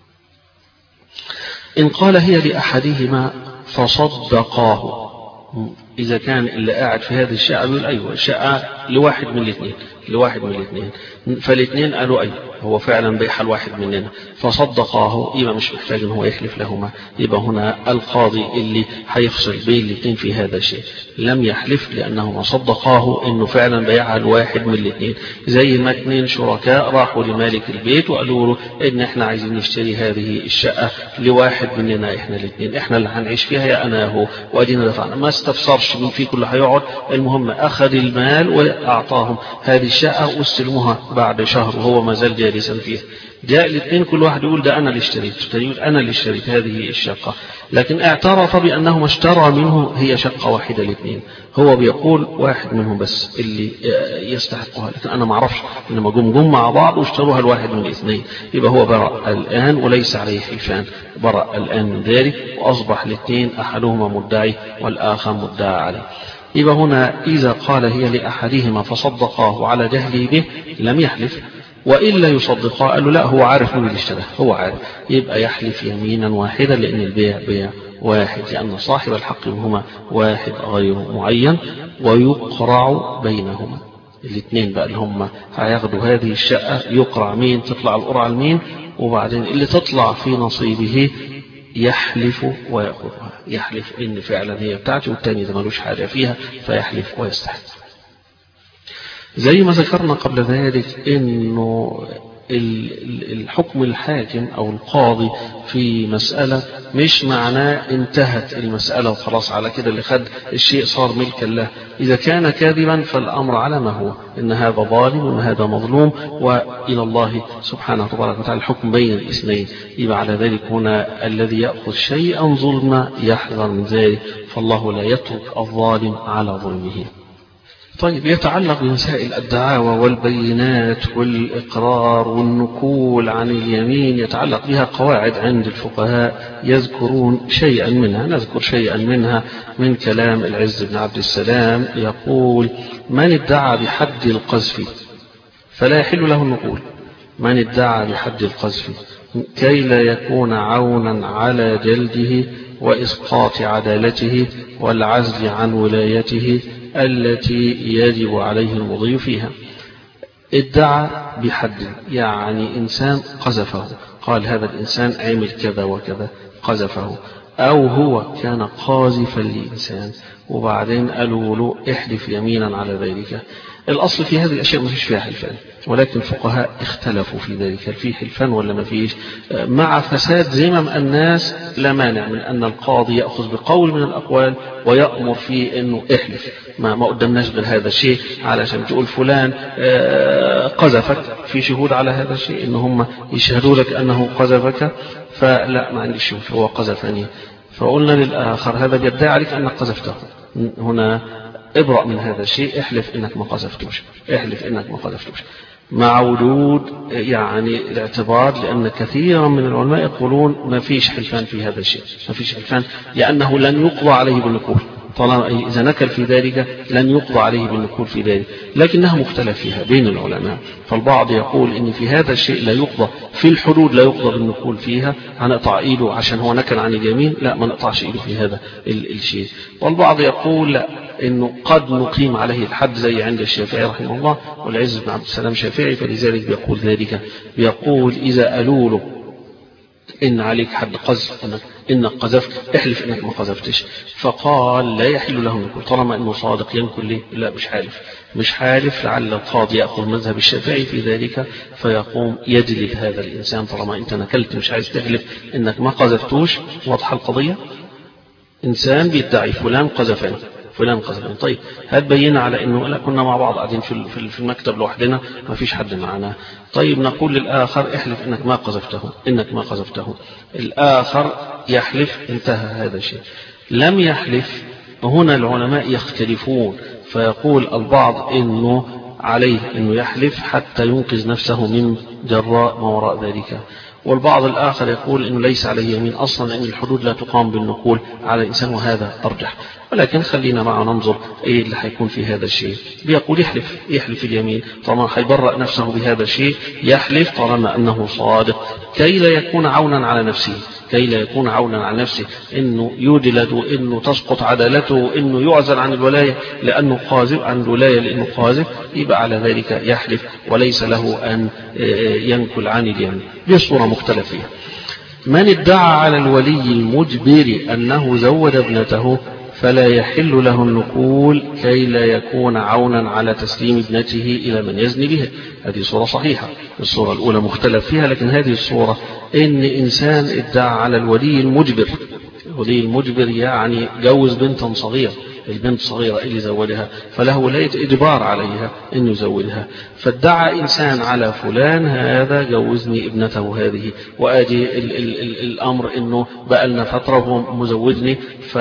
إن قال هي لأحدهما فصدقاه، إذا كان اللي قاعد في هذه الشقة يقول أيوة الشقة لواحد من الاثنين، لواحد من الاثنين، فالاثنين قالوا أيوة هو فعلا بيح الواحد مننا، فصدقاه، يبقى مش محتاج ان هو يحلف لهما. يبقى هنا القاضي اللي هيفصل بين الاثنين في هذا الشيء لم يحلف لأنهما صدقاه انه فعلا بيعها الواحد من الاثنين. زي ما اثنين شركاء راحوا لمالك البيت وقالوا له ان احنا عايزين نشتري هذه الشقة لواحد مننا احنا الاثنين، احنا اللي هنعيش فيها يا انا هو، وادينا دفعنا، ما استفسرش مين فيكم اللي هيقعد، المهم اخذ المال واعطاهم هذه الشقة واستلموها بعد شهر وهو ما زال جالسا فيها. جاء الاثنين كل واحد يقول ده أنا اللي اشتريت، يقول أنا اللي اشتريت هذه الشقة، لكن اعترف بأنه ما اشترى منه هي شقة واحدة الاثنين، هو بيقول واحد منهم بس اللي يستحقها، لكن أنا ما اعرفش إنما جم جم مع بعض واشتروها الواحد من الاثنين. يبقى هو برأ الآن وليس عليه حلفان، برأ الآن من ذلك وأصبح الاثنين أحدهما مدعي والآخر مدعى عليه. يبقى هنا إذا قال هي لأحدهما فصدقاه على جهله به لم يحلف، وإلا يصدقاه قال له لا هو عارف من اللي اشتراه، هو عارف، يبقى يحلف يمينا واحدا لأن البيع بيع واحد، لأن صاحب الحق منهما واحد غير معين، ويقرع بينهما. الاثنين بقى اللي هم هياخدوا هذه الشقة يقرع مين، تطلع القرعة لمين، وبعدين اللي تطلع في نصيبه يحلف ويأخذها، يحلف إن فعلا هي بتاعتي والتاني ده ملوش حاجة فيها فيحلف ويستحق. زي ما ذكرنا قبل ذلك إنه الحكم الحاكم أو القاضي في مسألة مش معناه انتهت المسألة وخلاص على كده اللي خد الشيء صار ملكا له. إذا كان كاذبا فالأمر على ما هو، إن هذا ظالم وإن هذا مظلوم، وإلى الله سبحانه تبارك وتعالى الحكم بين الاثنين. يبقى على ذلك هنا الذي يأخذ شيئا ظلما يحذر من ذلك، فالله لا يترك الظالم على ظلمه. طيب يتعلق بمسائل الدعاوى والبينات والإقرار والنقول عن اليمين يتعلق بها قواعد عند الفقهاء يذكرون شيئا منها، نذكر شيئا منها من كلام العز بن عبد السلام. يقول من ادعى بحد القذف فلا يحل له النقول، من ادعى بحد القذف كي لا يكون عونا على جلده وإسقاط عدالته والعزل عن ولايته التي يجب عليه المضي فيها. ادعى بحد يعني إنسان قذفه، قال هذا الإنسان عمل كذا وكذا، قذفه، أو هو كان قاذفا لإنسان وبعدين قالوا له احلف يمينا على ذلك. الأصل في هذه الأشياء ما فيش فيها حلفان، ولكن الفقهاء اختلفوا في ذلك، هل في حلفان ولا ما فيش. مع فساد زمم الناس لا مانع من أن القاضي يأخذ بقول من الأقوال ويأمر فيه أنه احلف، ما, ما قدمناش غير هذا الشيء علشان تقول فلان قذفك، في شهود على هذا الشيء إن هم يشهدوا لك أنه قذفك، فلا ما عندي شهود هو قذفني. فقلنا للآخر هذا بيدعي عليك أنك قذفته، هنا ابرأ من هذا الشيء، احلف انك ما قذفتوش، احلف انك ما قذفتوش، مع وجود يعني الاعتبار، لأن كثيرا من العلماء يقولون ما فيش حلفان في هذا الشيء، ما فيش حلفان لأنه لن يقضى عليه بالنقول. طالما إذا نكل في ذلك لن يقضى عليه بالنكول في ذلك، لكنها مختلف فيها بين العلماء. فالبعض يقول إن في هذا الشيء لا يقضى في الحدود، لا يقضى بالنكول فيها، هنقطع إيده عشان هو نكل عن اليمين، لا ما نقطعش إيده في هذا الشيء. والبعض يقول لا، إنه قد نقيم عليه الحد زي عند الشافعي رحمه الله والعز بن عبد السلام شافعي، فلذلك بيقول ذلك، بيقول إذا قالوا له إن عليك حد قذف، إنك, إنك قذفت، احلف إنك ما قذفتش، فقال لا يحل له النكول طالما إنه صادق. ينكل ليه؟ لا مش حالف، مش حالف. لعل القاضي يأخذ مذهب الشافعي في ذلك فيقوم يجلد هذا الإنسان طالما أنت نكلت مش عايز تحلف إنك ما قذفتوش. واضحة القضية؟ إنسان بيدعي فلان قذفني، فلان قذفني، طيب هتبين على انه لا كنا مع بعض قاعدين في في المكتب لوحدنا ما فيش حد معنا. طيب نقول للآخر احلف انك ما قذفته، انك ما قذفته. الآخر يحلف، انتهى هذا الشيء. لم يحلف، هنا العلماء يختلفون، فيقول البعض انه عليه انه يحلف حتى ينقذ نفسه من جراء ما وراء ذلك، والبعض الآخر يقول إنه ليس عليه يمين أصلا، لأن الحدود لا تقام بالنقول على الإنسان، وهذا أرجح. ولكن خلينا معه ننظر إيه اللي حيكون في هذا الشيء. بيقول يحلف، يحلف اليمين طالما حيبرأ نفسه بهذا الشيء، يحلف طالما أنه صادق كي لا يكون عونا على نفسه، كي لا يكون عونا على نفسه إنه يدلد، إنه تسقط عدالته، إنه يعزل عن الولاية لأنه قاذف، عن الولاية لأنه قاذف، يبقى على ذلك يحلف وليس له أن ينكل عن اليمين. دي صورة مختلف فيها. من ادعى على الولي المجبر أنه زوج ابنته فلا يحل له النكول كي لا يكون عونا على تسليم ابنته إلى من يزني بها. هذه صورة صحيحة. الصورة الأولى مختلف فيها، لكن هذه الصورة إن إنسان ادعى على الولي المجبر. الولي المجبر يعني جوز بنتا صغيرة، البنت صغيرة اللي زوجها فله ولاية إجبار عليها أن يزوجها، فادعى إنسان على فلان هذا جوزني ابنته هذه، وآجي ال ال ال الأمر إنه بقى لنا فترة وهو مزوجني، ف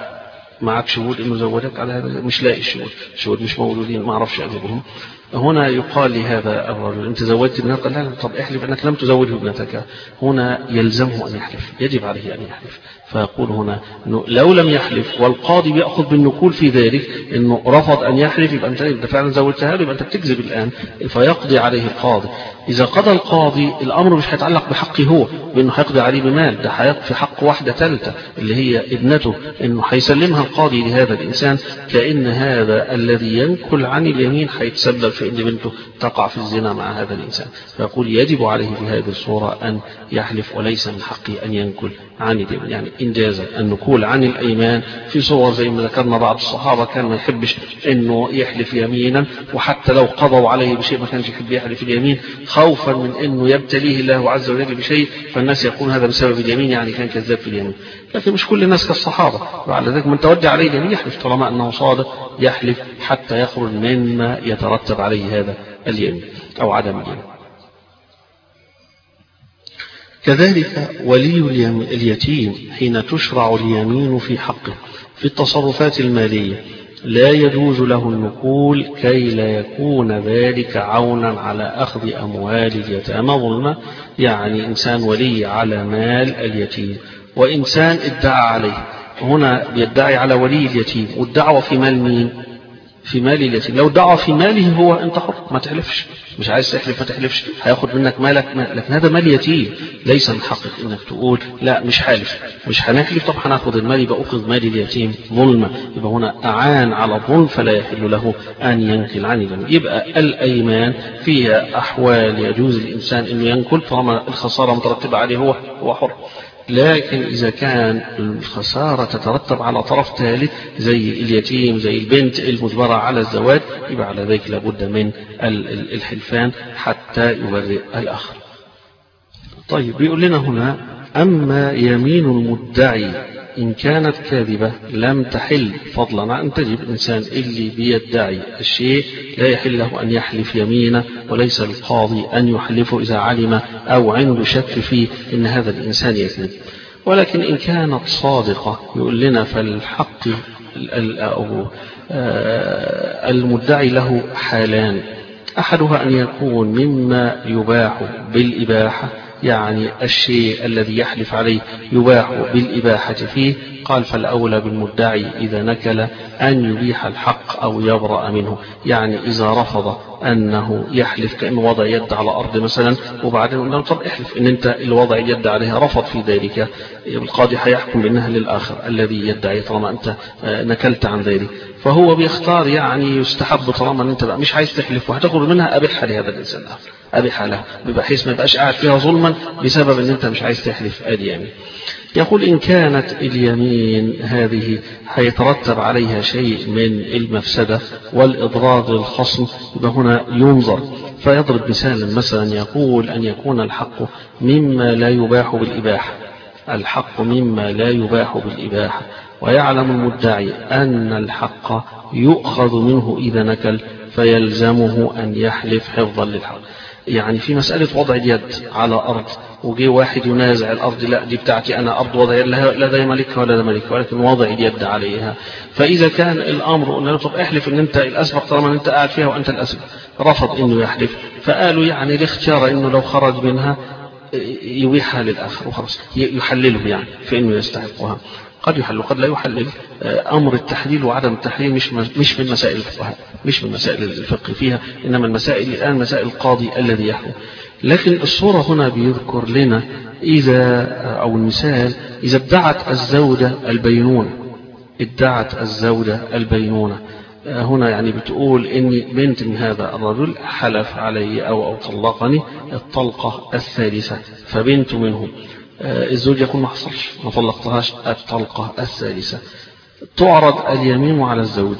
معك شهود انه زوجك على هذا؟ مش لاقي الشهود، الشهود مش موجودين، ما اعرفش اجيبهم. هنا يقال لهذا الرجل انت زوجت ابنتك؟ قال لا، طب احلف انك لم تزوج ابنتك. هنا يلزمه ان يحلف، يجب عليه ان يحلف. فيقول هنا انه لو لم يحلف والقاضي بياخذ بالنكول في ذلك، انه رفض ان يحلف، يبقى انت انت فعلا زوجتها له، يبقى انت بتكذب الان، فيقضي عليه القاضي. اذا قضى القاضي الامر مش هيتعلق بحقه هو بانه هيقضي عليه بمال، ده هيقضي حق واحده ثالثه اللي هي ابنته، انه هيسلمها القاضي لهذا الانسان، كأن هذا الذي ينكل عن اليمين هيتسبب في ان بنته تقع في الزنا مع هذا الانسان. فيقول يجب عليه في هذه الصوره ان يحلف، وليس من حقه ان ينكل عن اليمين. يعني إنجاز النكول عن الأيمان في صور زي ما ذكرنا، بعض الصحابة كان ما يحبش إنه يحلف يمينا، وحتى لو قضوا عليه بشيء ما كانش يحب يحلف اليمين خوفا من إنه يبتليه الله عز وجل بشيء، فالناس يقول هذا بسبب اليمين، يعني كان كذاب في اليمين. لكن مش كل الناس كالصحابة، وعلى ذلك من توجه عليه اليمين يحلف طالما أنه صادق، يحلف حتى يخرج مما يترتب عليه هذا اليمين أو عدم اليمين. كذلك ولي اليتيم حين تشرع اليمين في حقه في التصرفات المالية لا يجوز له النكول كي لا يكون ذلك عونا على أخذ أموال اليتامى ظلما. يعني إنسان ولي على مال اليتيم، وإنسان ادعى عليه، هنا بيدعي على ولي اليتيم، والدعوة في مال مين؟ في مال اليتيم. لو دعا في ماله هو انت حر، ما تحلفش، مش عايز تحلف ما تحلفش، هياخد منك مالك مال. لكن هذا مال يتيم، ليس من حقك انك تقول لا مش حالف، مش هنحلف، طب هناخد المال، يبقى اخذ مال اليتيم ظلما، يبقى هنا اعان على الظلم، فلا يحل له ان ينكل عن اليمين. يبقى الايمان فيها احوال يجوز الانسان انه ينكل طالما الخساره مترتبه عليه هو هو حر. لكن إذا كان الخسارة تترتب على طرف ثالث زي اليتيم، زي البنت المجبرة على الزواج، يبقى على ذلك لابد من الحلفان حتى يبرئ الآخر. طيب بيقول لنا هنا أما يمين المدعي إن كانت كاذبة لم تحل، فضلا عن تجب الإنسان اللي بيدعي الشيء لا يحل له أن يحلف يمينه، وليس القاضي أن يحلفه إذا علم أو عنده شك فيه إن هذا الإنسان يكذب. ولكن إن كانت صادقة يقول لنا فالحق المدعي له حالان، أحدها أن يكون مما يباح بالإباحة يعني الشيء الذي يحلف عليه يباح بالإباحة فيه. قال فالأولى بالمدعي إذا نكل أن يبيح الحق أو يبرأ منه. يعني إذا رفض أنه يحلف كأنه وضع يد على أرض مثلا وبعدين قلنا طب احلف إن أنت الوضع يد عليها، رفض في ذلك، القاضي هيحكم بأنها للآخر الذي يدعي طالما أنت نكلت عن ذلك. فهو بيختار يعني يستحب طالما أن أنت بقى مش عايز تحلف وهتاخد منها أبيحها لهذا الإنسان الآخر، أبيحها له بحيث ما يبقاش قاعد فيها ظلما بسبب أن أنت مش عايز تحلف. أدي يعني يقول إن كانت اليمين هذه هيترتب عليها شيء من المفسدة والإضرار للخصم يبقى هنا ينظر. فيضرب مثالا مثلا يقول أن يكون الحق مما لا يباح بالإباحة، الحق مما لا يباح بالإباحة، ويعلم المدعي أن الحق يؤخذ منه إذا نكل فيلزمه أن يحلف حفظا للحق. يعني في مسألة وضع اليد على أرض وجي واحد ينازع الأرض، لا دي بتاعتي أنا أرض وضع لا ده ملكها ولا ده ملكها ولكن وضع اليد عليها. فإذا كان الأمر قلنا له طب احلف أن أنت الأسبق طالما أنت قاعد فيها وأنت الأسبق، رفض أنه يحلف. فقالوا يعني الاختيار أنه لو خرج منها يبيحها للآخر وخلاص يحلله، يعني في أنه يستحقها. قد يحل وقد لا يحلل. أمر التحليل وعدم التحليل مش مش من مسائل الفقهاء، مش من مسائل الفقه فيها، إنما المسائل الآن مسائل القاضي الذي يحكم. لكن الصورة هنا بيذكر لنا إذا أو المثال إذا ادعت الزوجة البينونة، ادعت الزوجة البينونة هنا يعني بتقول إني بنت من هذا الرجل حلف علي أو أو طلقني الطلقة الثالثة فبنت منه. الزوج يكون ما حصلش ما طلقتهاش الطلقة الثالثة، تعرض اليمين على الزوج،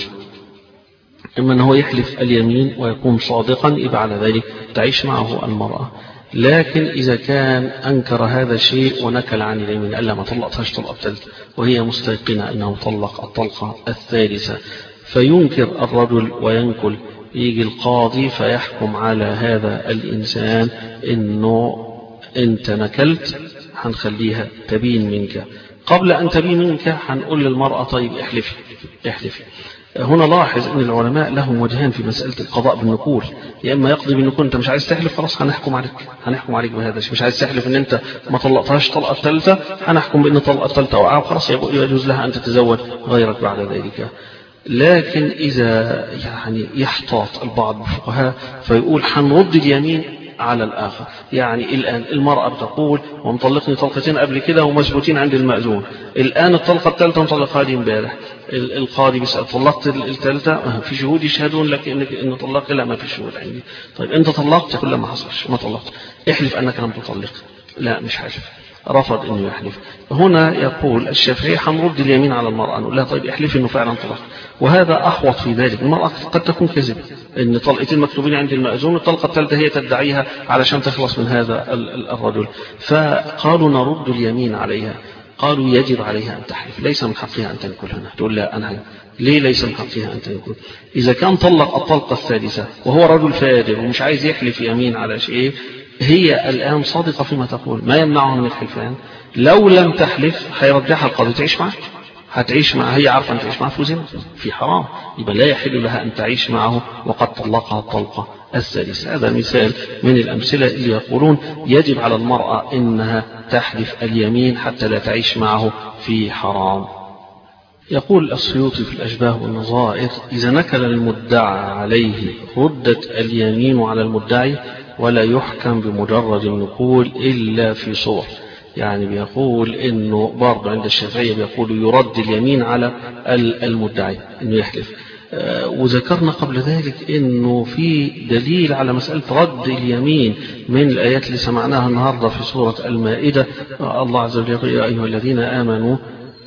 إما أنه يحلف اليمين ويكون صادقا يبقى على ذلك تعيش معه المرأة. لكن إذا كان أنكر هذا الشيء ونكل عن اليمين ألا ما طلقتهاش طلقة ثالثة وهي مستيقنة أنه طلق الطلقة الثالثة فينكر الرجل وينكل، يجي القاضي فيحكم على هذا الإنسان إنه أنت نكلت، هنخليها تبين منك. قبل أن تبين منك هنقول للمرأة طيب احلفي احلفي. هنا لاحظ أن العلماء لهم وجهان في مسألة القضاء بالنكول، يا إما يقضي بالنكول أنت مش عايز تحلف خلاص هنحكم عليك هنحكم عليك بهذا الشيء، مش عايز تحلف أن أنت ما طلقتهاش طلقة ثالثة هنحكم بأن طلقة الثالثة وقع وخلاص يجوز لها أن تتزوج غيرك بعد ذلك. لكن إذا يعني يحتاط البعض الفقهاء فيقول هنرد اليمين على الآخر. يعني الآن المرأة بتقول ومطلقني طلقتين قبل كده ومثبوتين عند المأذون، الآن الطلقة الثالثة مطلقها لي امبارح، القاضي بيسأل طلقت الثالثة في شهود يشهدون لك إنك إن طلقت؟ لا ما في شهود عندي. طيب أنت طلقت؟ كل ما حصلش ما طلقت، احلف أنك لم تطلق. لا مش حلف، رفض إنه يحلف. هنا يقول الشافعي هنرد اليمين على المرأة، نقول لها طيب احلف إنه فعلا طلق، وهذا أحوط في ذلك. المرأة قد تكون كذب إن طلقتين مكتوبين عند المأذون الطلقة الثالثة هي تدعيها علشان تخلص من هذا الرجل، فقالوا نرد اليمين عليها. قالوا يجب عليها أن تحلف، ليس من حقها أن تنكل هنا. تقول لا أنا ليه ليس من حقها أن تنكل؟ إذا كان طلق الطلقة الثالثة وهو رجل فاجر ومش عايز يحلف يمين على شيء، هي الآن صادقة فيما تقول ما يمنعه من الحلفان. لو لم تحلف هيرجعها القاضي تعيش معه، هتعيش معه، هي عارفة أن تعيش معه في زنا في حرام، يبقى لا يحل لها أن تعيش معه وقد طلقها الطلقة الثالثة. هذا مثال من الأمثلة اللي يقولون يجب على المرأة إنها تحلف اليمين حتى لا تعيش معه في حرام. يقول السيوطي في الأشباه والنظائر إذا نكل المدعى عليه ردت اليمين على المدعي ولا يحكم بمجرد النكول إلا في صور. يعني بيقول إنه برضه عند الشافعية بيقول يرد اليمين على المدعي إنه يحلف. وذكرنا قبل ذلك إنه في دليل على مسألة رد اليمين من الآيات اللي سمعناها النهاردة في سورة المائدة. الله عز وجل يقول يا أيها الذين آمنوا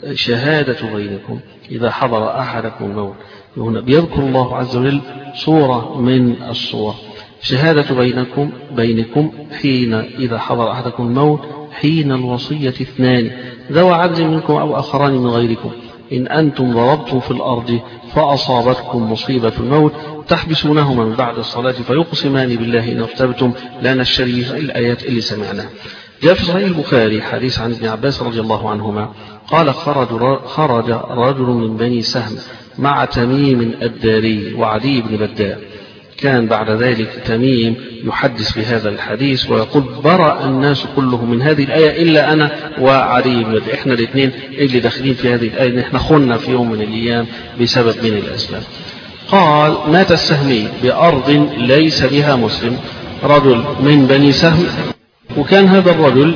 شهادة بينكم إذا حضر أحدكم الموت. هنا بيذكر الله عز وجل صورة من الصور، شهادة بينكم بينكم حين إذا حضر أحدكم الموت حين الوصية اثنان ذو عدل منكم أو آخران من غيركم إن أنتم ضربتم في الأرض فأصابتكم مصيبة الموت تحبسونهما من بعد الصلاة فيقسمان بالله إن ارتبتم لا نشتري الآيات اللي سمعناها. جاء في صحيح البخاري حديث عن ابن عباس رضي الله عنهما قال خرج, خرج رجل من بني سهم مع تميم الداري وعلي بن بداء كان بعد ذلك تميم يحدث بهذا الحديث ويقول برأ الناس كلهم من هذه الآية إلا أنا وعلي بن أبي، إحنا الاثنين اللي داخلين في هذه الآية، إحنا خلنا في يوم من الأيام بسبب من الأسباب. قال مات السهمي بأرض ليس بها مسلم، رجل من بني سهم، وكان هذا الرجل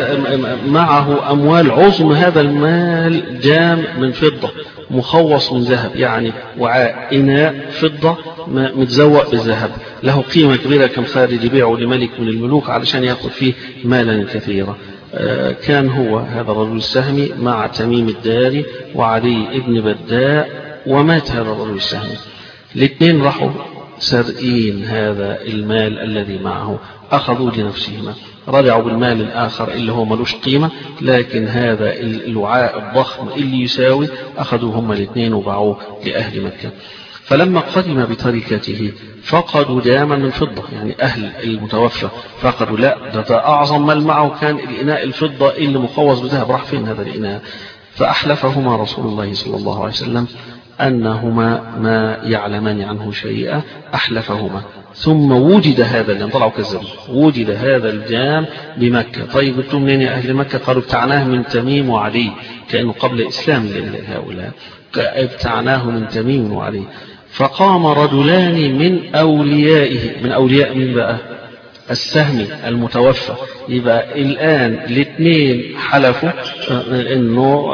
معه أموال عظم، هذا المال جام من فضة مخوص من ذهب، يعني وعاء إناء فضة متزوق بالذهب، له قيمة كبيرة، كان خارج يبيعه لملك من الملوك علشان يأخذ فيه مالا كثيرا. كان هو هذا الرجل السهمي مع تميم الداري وعلي ابن بداء، ومات هذا الرجل السهمي. الاثنين راحوا سرقين هذا المال الذي معه، أخذوا لنفسهما، رجعوا بالمال الآخر اللي هو ملوش قيمة، لكن هذا الوعاء الضخم اللي يساوي أخذوا هما الاثنين وباعوه لأهل مكة. فلما قدم بتركته فقدوا داما من فضة، يعني أهل المتوفى فقدوا لا ده, ده أعظم مال معه كان الإناء الفضة اللي مخوص بذهب، راح فين هذا الإناء؟ فأحلفهما رسول الله صلى الله عليه وسلم أنهما ما يعلمان عنه شيئا، أحلفهما. ثم وجد هذا الجام، طلعوا كذبوا، وجد هذا الجام بمكة. طيب قلتم منين يا أهل مكة؟ قالوا ابتعناه من تميم وعلي، كأنه قبل إسلام هؤلاء، ابتعناه من تميم وعلي. فقام رجلان من أوليائه، من أولياء من بقى؟ السهمي المتوفى. يبقى الآن الاثنين حلفوا إنه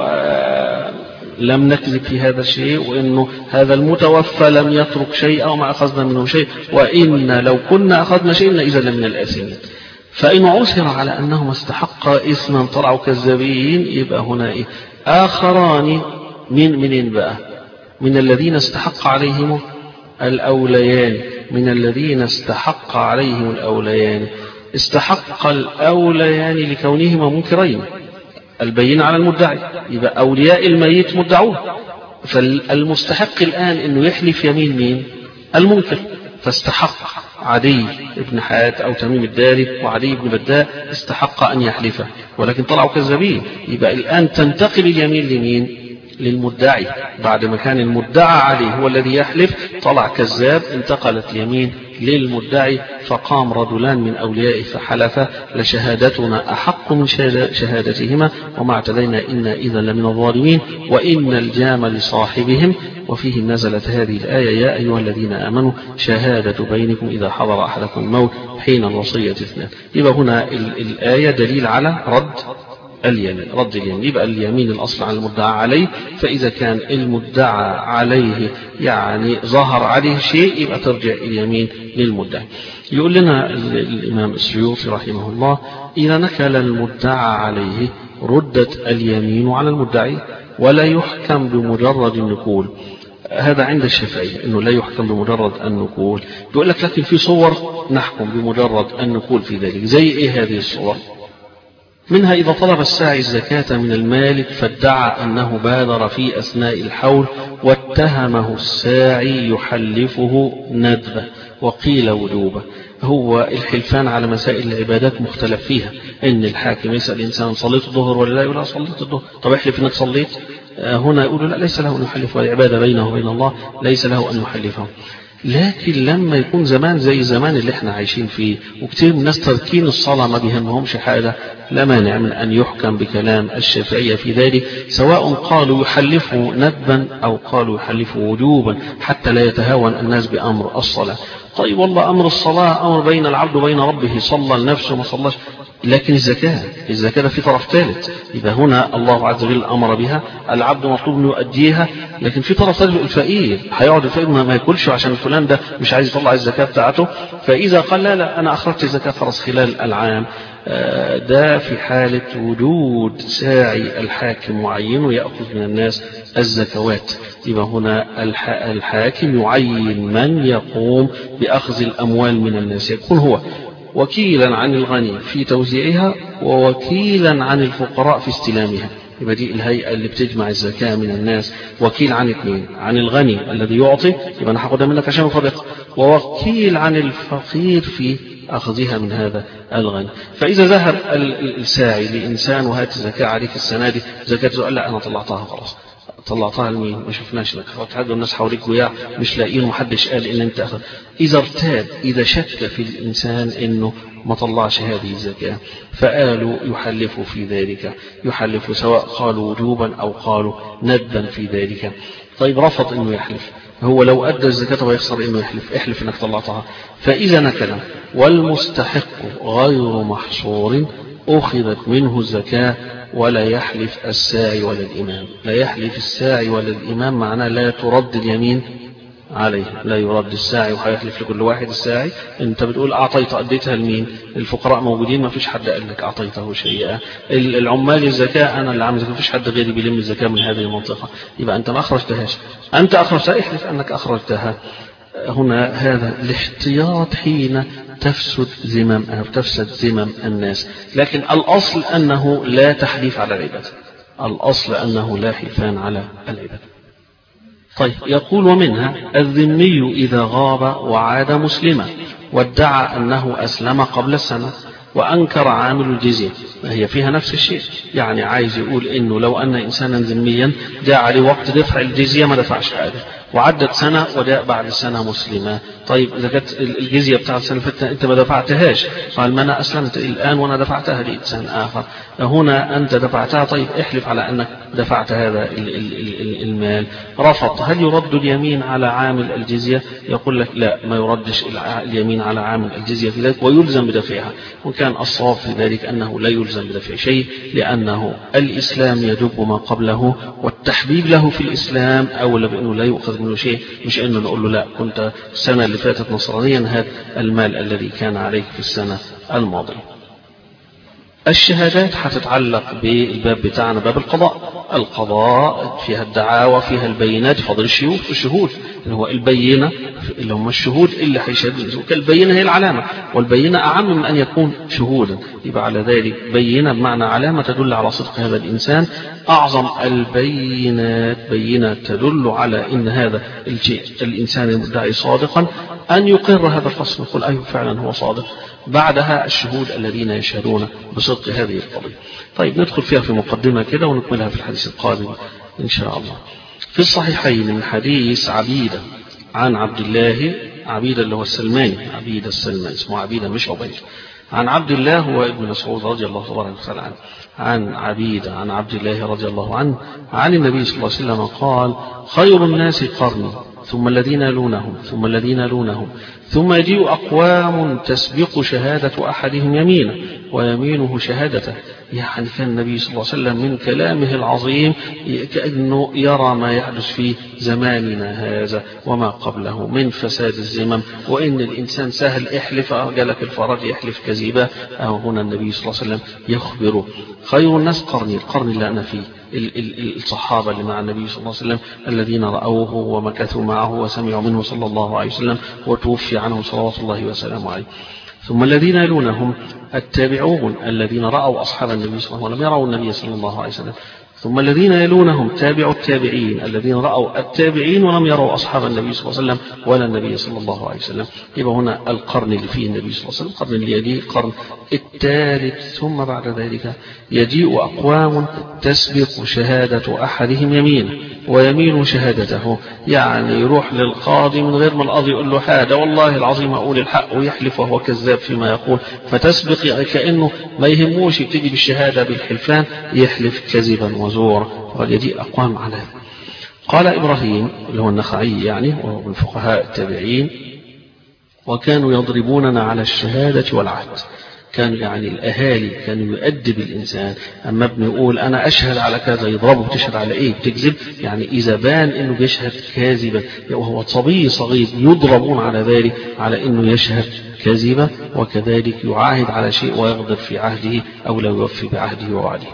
لم نكذب في هذا الشيء، وإنه هذا المتوفى لم يترك شيئا وما أخذنا منه شيء، وإن لو كنا أخذنا شيئا إذا لمن الآثمين. فإن عثر على أنهما استحقا إثما طلعوا كذابين، يبقى هنا إيه؟ آخران من منين بقى؟ من الذين استحق عليهم الأوليان، من الذين استحق عليهم الأوليان. استحق الأوليان لكونهما منكرين، البين على المدعي، يبقى أولياء الميت مدعون، فالمستحق الآن أنه يحلف يمين مين؟ المنكر. فاستحق عدي بن حاتم أو تميم الداري وعدي بن بداء استحق أن يحلفه، ولكن طلعوا كذابين. يبقى الآن تنتقل اليمين لمين؟ للمدعي. بعد ما كان المدعى عليه هو الذي يحلف، طلع كذاب، انتقلت اليمين للمدعي. فقام رجلان من أوليائه فحلف لشهادتنا أحق من شهادتهما وما اعتدينا إنا إذا لمن الظالمين وإن الجام لصاحبهم. وفيه نزلت هذه الآية يا أيها الذين آمنوا شهادة بينكم إذا حضر أحدكم الموت حين الوصية اثنان. يبقى هنا الآية دليل على رد اليمين، رد اليمين. يبقى اليمين الأصل على المدعى عليه، فإذا كان المدعى عليه يعني ظهر عليه شيء يبقى ترجع اليمين للمدعي. يقول لنا الإمام السيوطي رحمه الله إذا نكل المدعى عليه ردت اليمين على المدعي ولا يحكم بمجرد النكول. هذا عند الشافعي أنه لا يحكم بمجرد النكول. يقول لك لكن في صور نحكم بمجرد النكول في ذلك. زي إيه هذه الصور؟ منها إذا طلب الساعي الزكاة من المالك فادعى أنه بادر في أثناء الحول واتهمه الساعي يحلفه ندبه وقيل وجوبه. هو الحلفان على مسائل العبادات مختلف فيها، إن الحاكم يسأل إنسان صليت الظهر ولا لا، يقول لا صليت الظهر، طب احلف إنك صليت. هنا يقول لا ليس له أن يحلف، والعبادة بينه وبين الله ليس له أن يحلفه. لكن لما يكون زمان زي زمان اللي احنا عايشين فيه وكتير من الناس تركين الصلاة ما بيهمهمش حاجة، لا مانع من أن يحكم بكلام الشافعية في ذلك، سواء قالوا يحلفوا ندبا أو قالوا يحلفوا وجوبا حتى لا يتهاون الناس بأمر الصلاة. طيب والله أمر الصلاة أمر بين العبد وبين ربه، صلى لنفسه ما صلاش. لكن الزكاة الزكاة في طرف ثالث، إذا هنا الله عز وجل أمر بها، العبد مطلوب أن يؤديها، لكن في طرف ثالث الفقير، هيقعد الفقير ما ياكلش عشان الفلان ده مش عايز يطلع الزكاة بتاعته. فإذا قال لا لا أنا أخرجت الزكاة خلاص خلال العام، ده في حالة وجود ساعي الحاكم معين ويأخذ من الناس الزكوات. يبقى هنا الحاكم يعين من يقوم بأخذ الأموال من الناس، يكون هو وكيلا عن الغني في توزيعها ووكيلا عن الفقراء في استلامها. يبقى دي الهيئة اللي بتجمع الزكاة من الناس، وكيل عن اثنين، عن الغني الذي يعطي يبقى أنا هاخدها منك عشان أفرق، ووكيل عن الفقير في أخذها من هذا الغني. فإذا ذهب الساعي لإنسان وهات الزكاة عليك السنة دي زكاة، قال لا أنا طلعتها خلاص، طلعتها لمين؟ ما شفناش لك، هتحدوا الناس حواليك وياه مش لاقيين ومحدش قال ان انت اخذ. اذا ارتاب، اذا شك في الانسان انه ما طلعش هذه الزكاة، فقالوا يحلفوا في ذلك، يحلفوا سواء قالوا وجوبا او قالوا ندبا في ذلك. طيب رفض انه يحلف، هو لو ادى الزكاة ويخسر انه يحلف، احلف انك طلعتها. فاذا نكل والمستحق غير محصور اخذت منه الزكاة ولا يحلف الساعي ولا الإمام. لا يحلف الساعي ولا الإمام معناه لا ترد اليمين عليه، لا يرد الساعي وهيحلف لكل واحد. الساعي انت بتقول اعطيت، اديتها لمين؟ الفقراء موجودين ما فيش حد قال لك اعطيته شيئا. العمال الزكاة انا اللي عامل زكاة، ما فيش حد غيري بيلم الزكاة من هذه المنطقة، يبقى انت ما اخرجتهاش، انت اخرجتها، احلف انك اخرجتها. هنا هذا الاحتياط حين تفسد ذمم أو تفسد ذمم الناس. لكن الأصل أنه لا تحليف على العباد، الأصل أنه لا حلفان على العباد. طيب يقول ومنها الذمي إذا غاب وعاد مسلما وادعى أنه أسلم قبل السنة وأنكر عامل الجزية، هي فيها نفس الشيء. يعني عايز يقول إنه لو أن إنسانا ذميا جاء عليه وقت دفع الجزية ما دفعش حاجة، وعدت سنة وجاء بعد السنة مسلمة، طيب إذا كانت الجزية بتاع السنة الفتنة أنت ما دفعتهاش، قال ما أنا أسلمت الآن وأنا دفعتها لإنسان آخر، هنا أنت دفعتها، طيب احلف على أنك دفعت هذا المال. رفض، هل يرد اليمين على عامل الجزية؟ يقول لك لا، ما يردش اليمين على عامل الجزية في ذلك ويلزم بدفعها. وكان الصواب في ذلك أنه لا يلزم بدفع شيء، لأنه الإسلام يدب ما قبله، والتحبيب له في الإسلام أولى بأنه لا يؤخذ منه شيء، مش أنه نقول له لا كنت السنة اللي فاتت نصرانيا هذا المال الذي كان عليك في السنة الماضية. الشهادات هتتعلق بالباب بتاعنا، باب القضاء. القضاء فيها الدعاوى، فيها البينات، فضل الشهود الشهود اللي هو البينة اللي هم الشهود اللي هيشهدوا، كالبينة هي العلامة، والبينة أعم من أن يكون شهودا، يبقى على ذلك بينة بمعنى علامة تدل على صدق هذا الإنسان. أعظم البينات بينة تدل على أن هذا الشيء الإنسان المدعي صادقا، أن يقر هذا الخصم، يقول أيوه فعلا هو صادق. بعدها الشهود الذين يشهدون بصدق هذه القضية. طيب ندخل فيها في مقدمة كده ونكملها في الحديث القادم إن شاء الله. في الصحيحين من حديث عبيدة عن عبد الله، عبيدة اللي هو السلماني، عبيدة السلماني اسمه عبيدة مش عبيد، عن عبد الله هو ابن مسعود رضي الله تبارك وتعالى عنه، عن عبيدة عن عبد الله رضي الله عنه عن النبي صلى الله عليه وسلم قال: خير الناس قرني ثم الذين يلونهم ثم الذين يلونهم ثم يجيء أقوام تسبق شهادة أحدهم يمينه ويمينه شهادته. يعني كان النبي صلى الله عليه وسلم من كلامه العظيم كأنه يرى ما يحدث في زماننا هذا وما قبله من فساد الزمم، وإن الإنسان سهل احلف جالك الفرج يحلف كذبا، أو هنا النبي صلى الله عليه وسلم يخبره خير الناس قرني، القرن اللي أنا فيه الصحابة اللي مع النبي صلى الله عليه وسلم الذين رأوه ومكثوا معه وسمعوا منه صلى الله عليه وسلم وتوفي عنه صلوات الله وسلامه عليه. ثم الذين يلونهم التابعون الذين رأوا أصحاب النبي صلى الله عليه وسلم ولم يروا النبي صلى الله عليه وسلم. ثم الذين يلونهم تابعوا التابعين الذين رأوا التابعين ولم يروا أصحاب النبي صلى الله عليه وسلم ولا النبي صلى الله عليه وسلم. يبقى هنا القرن اللي فيه النبي صلى الله عليه وسلم، القرن اللي يليه القرن الثالث. ثم بعد ذلك يجيء أقوام تسبق شهادة أحدهم يمينه ويمين شهادته، يعني يروح للقاضي من غير ما القاضي يقول له حاجة، والله العظيم أقول الحق، ويحلف وهو كذاب فيما يقول، فتسبق كأنه ما يهموش يبتدي بالشهادة بالحلفان، يحلف كذبا وزورا. قال يجيء أقوام على هذا. قال إبراهيم اللي هو النخعي يعني وهو من فقهاء التابعين: وكانوا يضربوننا على الشهادة والعهد. كانوا يعني الأهالي كانوا يؤدب الإنسان، أما ابن يقول أنا أشهد على كذا يضربه، تشهد على إيه؟ بتكذب. يعني إذا بان إنه بيشهد كاذبا وهو صبي صغير يضربون على ذلك على إنه يشهد كاذبا، وكذلك يعاهد على شيء ويغدر في عهده أو لا يوفي بعهده ووعده.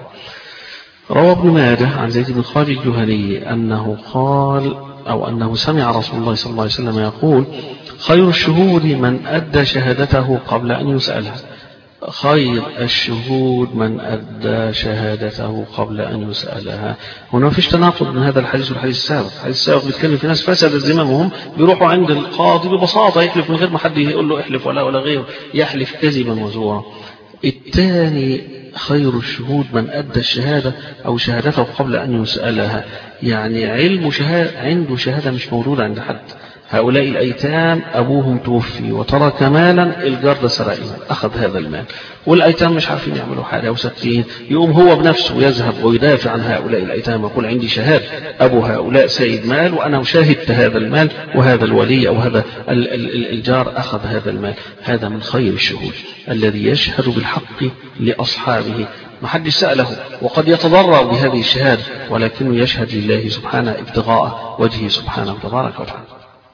روى ابن ماجه عن زيد بن خالد الجهني أنه قال أو أنه سمع رسول الله صلى الله عليه وسلم يقول: خير الشهود من أدى شهادته قبل أن يسألها. خير الشهود من أدى شهادته قبل أن يسألها. هنا فيش تناقض من هذا الحديث والحديث السابق. الحديث السابق بيتكلم في ناس فسد الزمام وهم بيروحوا عند القاضي ببساطة يحلف من غير ما حد يقول له احلف ولا ولا غيره، يحلف كذبا وزورا. الثاني خير الشهود من أدى الشهادة أو شهادته قبل أن يسألها. يعني علم شهادة عنده شهادة مش موجودة عند حد. هؤلاء الأيتام أبوهم توفي وترك مالا، الجار ده سرق أخذ هذا المال، والأيتام مش عارفين يعملوا حاجة وساكتين، يقوم هو بنفسه يذهب ويدافع عن هؤلاء الأيتام، يقول عندي شهادة أبو هؤلاء سيد مال وأنا شاهدت هذا المال، وهذا الولي أو هذا الجار أخذ هذا المال. هذا من خير الشهود الذي يشهد بالحق لأصحابه، ما حد سأله، وقد يتضرر بهذه الشهادة ولكنه يشهد لله سبحانه ابتغاء وجهه سبحانه تبارك وتعالى.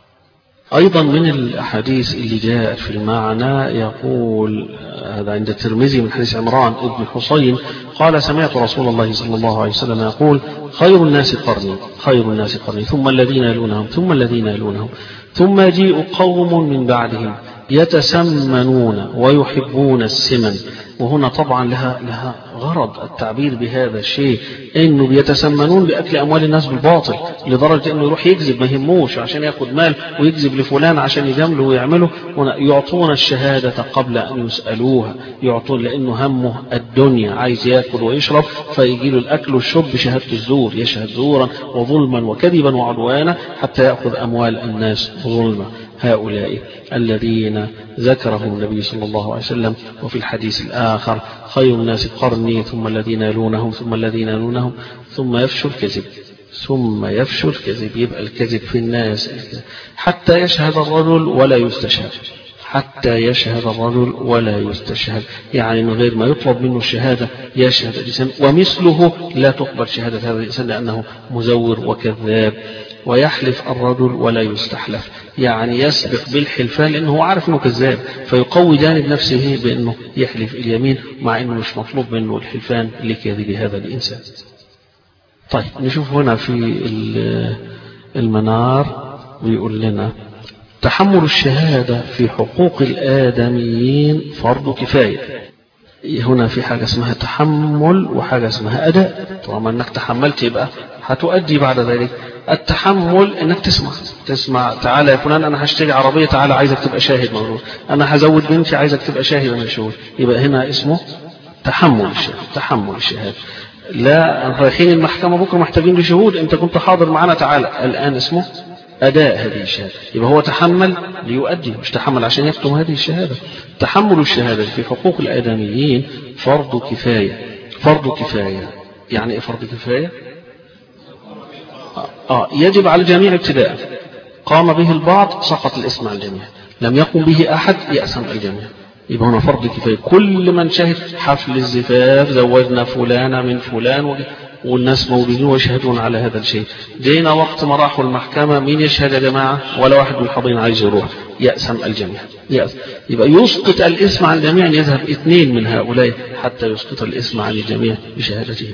أيضا من الأحاديث اللي جاءت في المعنى يقول هذا عند الترمذي من حديث عمران ابن حصين قال سمعت رسول الله صلى الله عليه وسلم يقول خير الناس قرني خير الناس قرني ثم الذين يلونهم ثم الذين يلونهم ثم يجيء قوم من بعدهم يتسمنون ويحبون السمن. وهنا طبعا لها لها غرض التعبير بهذا الشيء، انه بيتسمنون باكل اموال الناس بالباطل لدرجه انه يروح يكذب ما يهموش عشان ياخد مال، ويكذب لفلان عشان يجامله ويعمله. يعطون الشهاده قبل ان يسالوها، يعطون لانه همه الدنيا، عايز ياكل ويشرب فيجي له الاكل والشرب بشهاده الزور، يشهد زورا وظلما وكذبا وعدوانا حتى ياخذ اموال الناس ظلما. هؤلاء الذين ذكرهم النبي صلى الله عليه وسلم وفي الحديث الآخر خير الناس قرني ثم الذين يلونهم ثم الذين يلونهم ثم يفشو الكذب ثم يفشو الكذب. يبقى الكذب في الناس حتى يشهد الرجل ولا يستشهد، حتى يشهد الرجل ولا يستشهد، يعني من غير ما يطلب منه الشهادة يشهد الإنسان، ومثله لا تقبل شهادة هذا الإنسان لأنه مزور وكذاب. ويحلف الرجل ولا يستحلف، يعني يسبق بالحلفان لأنه هو عارف أنه كذاب، فيقوي جانب نفسه بأنه يحلف اليمين مع أنه مش مطلوب منه الحلفان لكذب هذا الإنسان. طيب نشوف هنا في المنار بيقول لنا تحمل الشهادة في حقوق الآدميين فرض كفاية. هنا في حاجة اسمها تحمل وحاجة اسمها أداء. طالما أنك تحملت يبقى هتؤدي بعد ذلك. التحمل انك تسمع تسمع تعالى يا فلان انا هشتري عربيه، تعالى عايزك تبقى شاهد موجود، انا هزود بنتي عايزك تبقى شاهد وانا شهود. يبقى هنا اسمه تحمل الشهاده. تحمل الشهاده لا رايحين المحكمه بكره محتاجين لشهود، انت كنت حاضر معنا تعالى، الان اسمه اداء هذه الشهاده. يبقى هو تحمل ليؤدي، مش تحمل عشان يكتم هذه الشهاده. تحمل الشهاده في حقوق الادميين فرض كفايه. فرض كفايه يعني ايه فرض كفايه؟ آه يجب على الجميع ابتداء، قام به البعض سقط الاسم على الجميع، لم يقم به أحد يأثم الجميع. يبقى هنا فرض كفاية. كل من شهد حفل الزفاف زوجنا فلانة من فلان والناس موجودين ويشهدون على هذا الشيء، جينا وقت ما راحوا المحكمة مين يشهد يا جماعة؟ ولا واحد من الحاضرين عايز يروح، يأثم الجميع. يأثم. يبقى يسقط الاسم عن الجميع، يذهب اثنين من هؤلاء حتى يسقط الاسم عن الجميع بشهادتهما.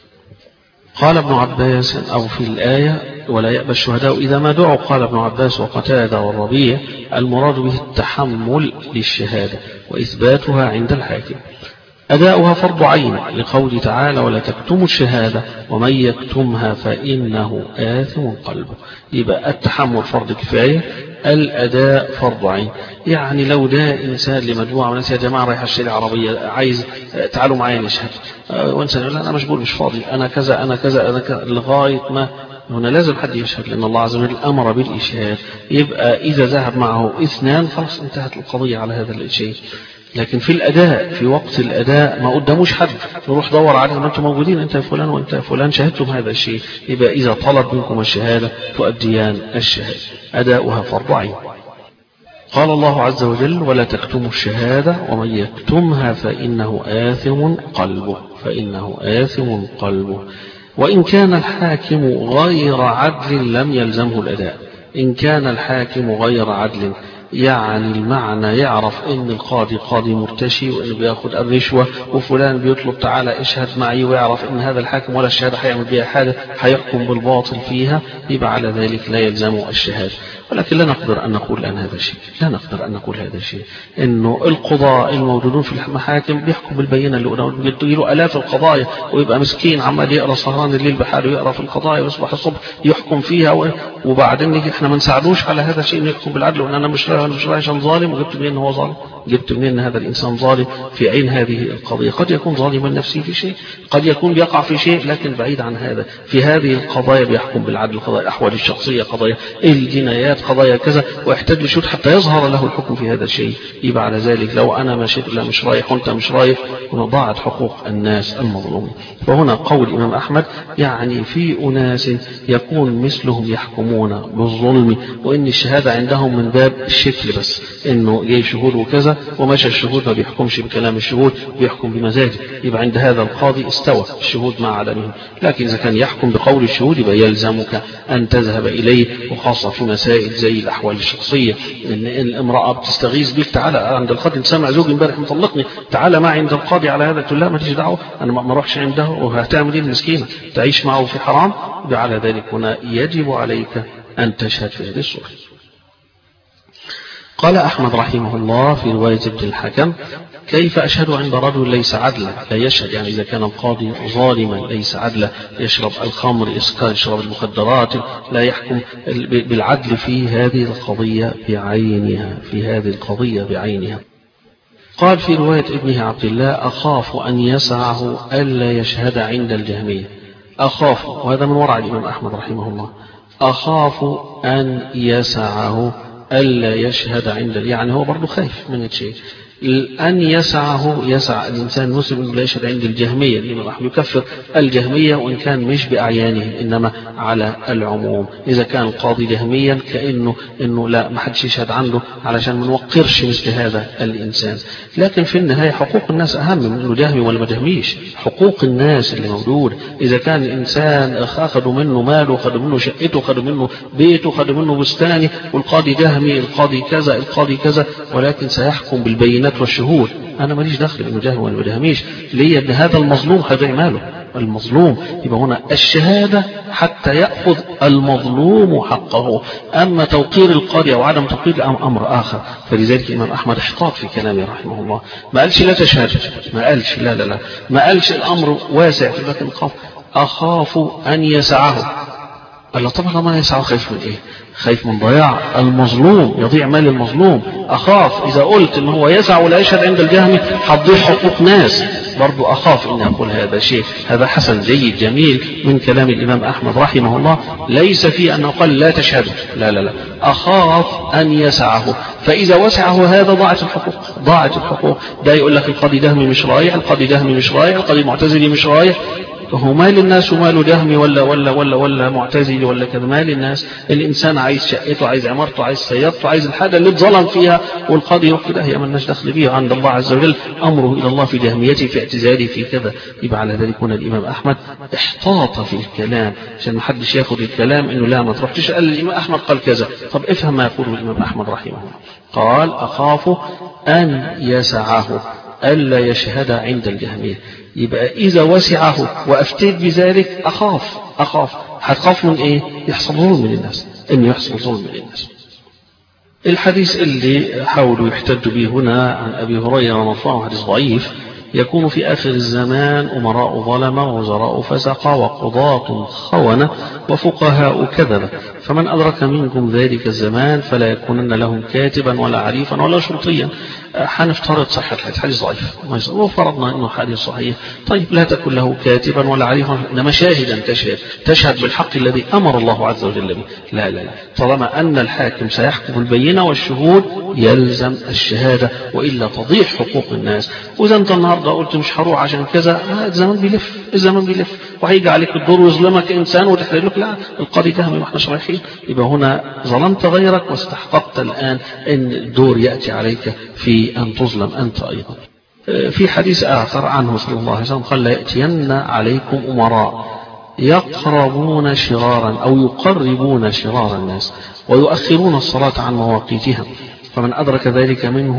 قال ابن عباس أو في الآية ولا يأبى الشهداء إذا ما دعوا. قال ابن عباس وقتادة والربيع المراد به التحمل للشهادة وإثباتها عند الحاكم. أداؤها فرض عين لقول تعالى ولا تكتموا الشهادة ومن يكتمها فإنه آثم قلبه. يبقى التحمل فرض كفاية، الأداء فرض عين. يعني لو ده إنسان لمجموعة وناس يا جماعة رايح أشتري عربية عايز تعالوا معايا نشهد، وإنسان يقول أنا مشغول مش فاضي أنا كذا أنا كذا أنا كذا لغاية ما هنا لازم حد يشهد لأن الله عز وجل أمر بالإشهاد. يبقى إذا ذهب معه اثنان خلاص انتهت القضية على هذا الشيء. لكن في الأداء في وقت الأداء ما قداموش حد نروح دور عليهم أنتم موجودين أنت فلان وأنت فلان شهدتم هذا الشيء. يبقى إذا طلب منكم الشهادة تؤديان الشهادة. أداؤها فرض عين. قال الله عز وجل ولا تكتموا الشهادة ومن يكتمها فإنه آثم قلبه. فإنه آثم قلبه. وإن كان الحاكم غير عدل لم يلزمه الأداء. إن كان الحاكم غير عدل يعني المعنى يعرف ان القاضي قاضي مرتشي وانه بياخد الرشوة وفلان بيطلب تعالى اشهد معي، ويعرف ان هذا الحاكم ولا الشهادة هيعمل بها حاجة هيحكم بالباطل فيها، يبقى على ذلك لا يلزمه الشهادة. ولكن لا نقدر ان نقول ان هذا الشيء لا نقدر ان نقول هذا الشيء انه القضاء الموجودون في المحاكم بيحكم بالبينة اللي قدامه، بيديله الاف القضايا ويبقى مسكين عمال يقرا سهران الليل بحاله يقرا في القضايا ويصبح الصبح يحكم فيها وبعدين نيجي احنا ما نساعدوش على هذا الشيء يحكم بالعدل، وان انا مش رايح مش رايح عشان ظالم، وجبت منين ان هو ظالم؟ جبت منين ان هذا الانسان ظالم في عين هذه القضيه؟ قد يكون ظالما نفسه في شيء، قد يكون بيقع في شيء، لكن بعيد عن هذا. في هذه القضايا بيحكم بالعدل، قضايا الاحوال الشخصيه، قضايا الجنايات، قضايا كذا، ويحتاج لشهود حتى يظهر له الحكم في هذا الشيء. يبقى على ذلك لو انا مشيت لا مش رايح وانت مش رايح، ضاعت حقوق الناس المظلومين. فهنا قول الامام احمد يعني في اناس يكون مثلهم يحكمون بالظلم، وان الشهاده عندهم من باب الشكل بس، انه جاي شهود وكذا ومشى الشهود، ما بيحكمش بكلام الشهود، بيحكم بمزاجه. يبقى عند هذا القاضي استوى الشهود مع عدمهم. لكن اذا كان يحكم بقول الشهود يبقى يلزمك ان تذهب اليه، وخاصه في مسائل زي الاحوال الشخصيه، ان الامراه بتستغيث بك، تعالى عند القاضي، سامع زوجي امبارح مطلقني، تعالى معي عند القاضي على هذا، تقول لا ما تيجي دعوه، انا ما اروحش عنده، وهتعمل ايه المسكينه؟ تعيش معه في حرام؟ على ذلك هنا يجب عليك أن تشهد في هذه الصورة. قال أحمد رحمه الله في رواية ابن الحكم: كيف أشهد عند رجل ليس عدلا؟ لا يشهد، يعني إذا كان القاضي ظالما ليس عدلا، يشرب الخمر، يسكر، يشرب المخدرات، لا يحكم بالعدل في هذه القضية بعينها، في هذه القضية بعينها. قال في رواية ابنه عبد الله: أخاف أن يسعه ألا يشهد عند الجهمية. أخاف، وهذا من ورع الإمام أحمد رحمه الله، أخاف أن يسعه ألا يشهد عند، يعني هو برضو خايف من الشيء. أن يسعه، يسع الإنسان المسلم أنه لا يشهد عند الجهمية. الإمام أحمد يكفر الجهمية وإن كان مش بأعيانهم، إنما على العموم. إذا كان القاضي جهميا كأنه إنه لا ما حدش يشهد عنده علشان ما نوقرش مثل هذا الإنسان. لكن في النهاية حقوق الناس أهم من إنه جهمي ولا ما جهميش. حقوق الناس اللي موجود، إذا كان الإنسان أخذوا منه ماله، أخذوا منه شقته، أخذوا منه بيته، أخذوا منه بستانه، والقاضي جهمي، القاضي كذا، القاضي كذا، ولكن سيحكم بالبينات والشهود. أنا ماليش دخل إنه جاهل ولا ما جاهميش، ليه؟ ابن هذا المظلوم هيضيع ماله المظلوم. يبقى هنا الشهادة حتى يأخذ المظلوم حقه. أما توقير القاضي أو عدم توقير أمر آخر. فلذلك الإمام أحمد احتاط في كلامه رحمه الله، ما قالش لا تشهد، ما قالش لا لا لا، ما قالش الأمر واسع، لكن خاف، أخاف أن يسعه. الله طبعا ما يسعه، خايف من إيه؟ خايف من ضياع المظلوم، يضيع مال المظلوم. أخاف إذا قلت إن هو يسع ولا يشهد عند الجهمي هتضيع حقوق ناس، برضو أخاف إن أقول هذا شيء. هذا حسن جيد جميل من كلام الإمام أحمد رحمه الله، ليس في أنه قال لا تشهد، لا لا لا، أخاف أن يسعه. فإذا وسعه هذا ضاعت الحقوق، ضاعت الحقوق. ده يقول لك القاضي جهمي مش رايح، القاضي جهمي مش رايح، القاضي معتزلي مش رايح. هو مال الناس وماله جهمي ولا ولا ولا ولا معتزلي ولا كذا؟ مال الناس. الإنسان عايز شقته، عايز عمارته، عايز سيارته، عايز الحاجة اللي اتظلم فيها، والقاضي يروح كده هي مالناش دخل بيها، عند الله عز وجل أمره إلى الله في جهميته، في اعتزاله، في كذا. يبقى على ذلك هنا الإمام أحمد احتاط في الكلام عشان ما حدش ياخد الكلام إنه لا ما تروحش قال الإمام أحمد قال كذا. طب افهم ما يقوله الإمام أحمد رحمه الله. قال: أخاف أن يسعه ألا يشهد عند الجهمية. يبقى إذا وسعه وأفتيت بذلك أخاف، أخاف هتخاف من إيه؟ يحصل ظلم من الناس، إنه يحصل ظلم من الناس. الحديث اللي حاولوا يحتجوا به هنا عن أبي هريرة مرفوعا، حديث ضعيف: يكون في آخر الزمان أمراء ظلمة، ووزراء فسقة، وقضاة خونة، وفقهاء كذبة، فمن أدرك منكم ذلك الزمان فلا يكونن لهم كاتبا ولا عريفا ولا شرطيا. حنفترض صحة الحديث، حديث ضعيف، وفرضنا أنه حديث صحيح. طيب لا تكن له كاتبا ولا عريفا، إنما شاهدا تشهد، تشهد بالحق الذي أمر الله عز وجل به. لا لا لا، طالما أن الحاكم سيحكم البينة والشهود يلزم الشهادة، وإلا تضيع حقوق الناس. وإذا أنت النهاردة قلت مش هروح عشان كذا، الزمن بيلف، الزمن بيلف، وهيجي عليك الدور ويظلمك إنسان وتحلل لك لا القاضي جهمي ما احناش رايحين. يبقى هنا ظلمت غيرك واستحققت الآن أن الدور يأتي عليك في أن تظلم أنت أيضا. في حديث آخر عنه صلى الله عليه وسلم قال: لا يأتين عليكم أمراء يقربون شرارا أو يقربون شرار الناس، ويؤخرون الصلاة عن مواقيتها، فمن أدرك ذلك منهم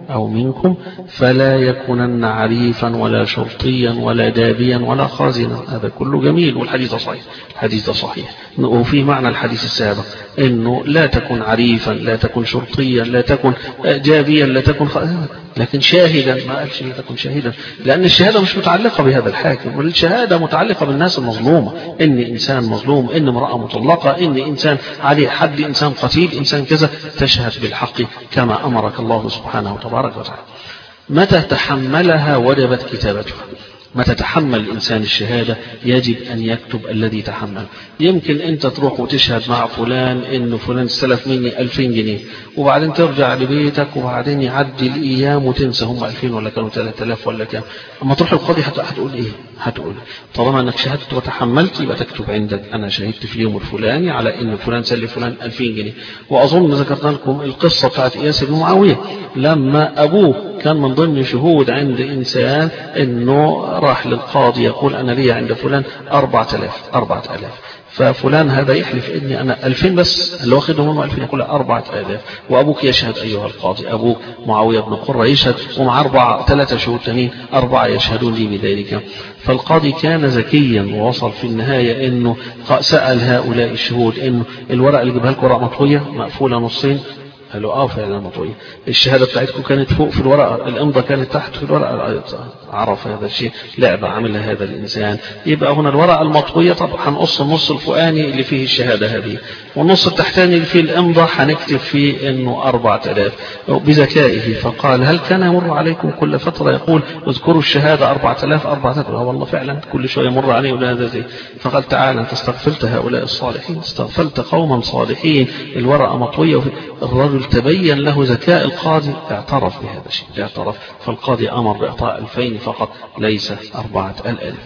أو منكم فلا يكونن عريفا ولا شرطيا ولا دابيا ولا خازنا. هذا كله جميل والحديث صحيح. الحديث صحيح. وفي معنى الحديث السابق إنه لا تكن عريفا، لا تكن شرطيا، لا تكن جابيا، لا تكن خازنا، لكن شاهدا. ما قالش لا تكن شاهدا، لأن الشهادة مش متعلقة بهذا الحاكم، والشهادة متعلقة بالناس المظلومة. إن إنسان مظلوم، إن امرأة مطلقة، إن إنسان عليه حد، إنسان قتيل، إنسان كذا، تشهد بالحق كما أمرك الله سبحانه وتبارك وتعالى. متى تحملها وجبت كتابتها. متى تحمل الإنسان الشهادة يجب أن يكتب الذي تحمل. يمكن أنت تروح وتشهد مع فلان إنه فلان استلف مني ألفين جنيه، وبعدين ترجع لبيتك وبعدين يعدي الأيام وتنسى هم ألفين ولا كانوا ثلاثة آلاف ولا كام. أما تروح القاضي هتقول إيه؟ هتقول طالما أنك شهدت وتحملت يبقى تكتب عندك أنا شهدت في اليوم الفلاني على إن فلان سلف فلان ألفين جنيه. وأظن ذكرت لكم القصة بتاعت إياس بن معاوية لما أبوه كان من ضمن شهود عند إنسان إنه راح للقاضي يقول أنا لي عند فلان أربعة آلاف أربعة آلاف، ففلان هذا يحلف إني أنا ألفين بس اللي واخده منه ألفين، يقول أربعة آلاف. وأبوك يشهد أيها القاضي، أبوك معاوية بن قرة يشهد ومع أربعة ثلاثة شهود تانيين أربعة يشهدون لي بذلك. فالقاضي كان ذكيا ووصل في النهاية إنه سأل هؤلاء الشهود إنه الورقة اللي جبها لكم ورقة مطوية مقفولة نصين، قالوا اه فعلا مطوية. الشهادة بتاعتكم كانت فوق في الورقة، الإمضة كانت تحت في الورقة. عرف هذا الشيء، لعبة عملها هذا الإنسان. يبقى هنا الورقة المطوية طبعا هنقص النص الفوقاني اللي فيه الشهادة هذه، والنص التحتاني اللي فيه الإمضة هنكتب فيه إنه أربعة آلاف. بذكائه فقال هل كان يمر عليكم كل فترة يقول اذكروا الشهادة أربعة آلاف أربعة آلاف؟ والله فعلا كل شوية يمر عليه ولا هذا زي. فقال تعالى أنت استغفلت هؤلاء الصالحين، استغفلت قوما صالحين، الورقة مطوية. الرجل تبين له ذكاء القاضي، اعترف بهذا الشيء، اعترف. فالقاضي أمر بإعطاء ألفين فقط ليس أربعة آلاف.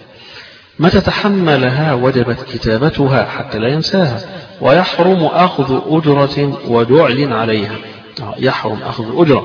متى تحملها وجبت كتابتها حتى لا ينساها. ويحرم أخذ أجرة وجعل عليها. يحرم أخذ أجرة.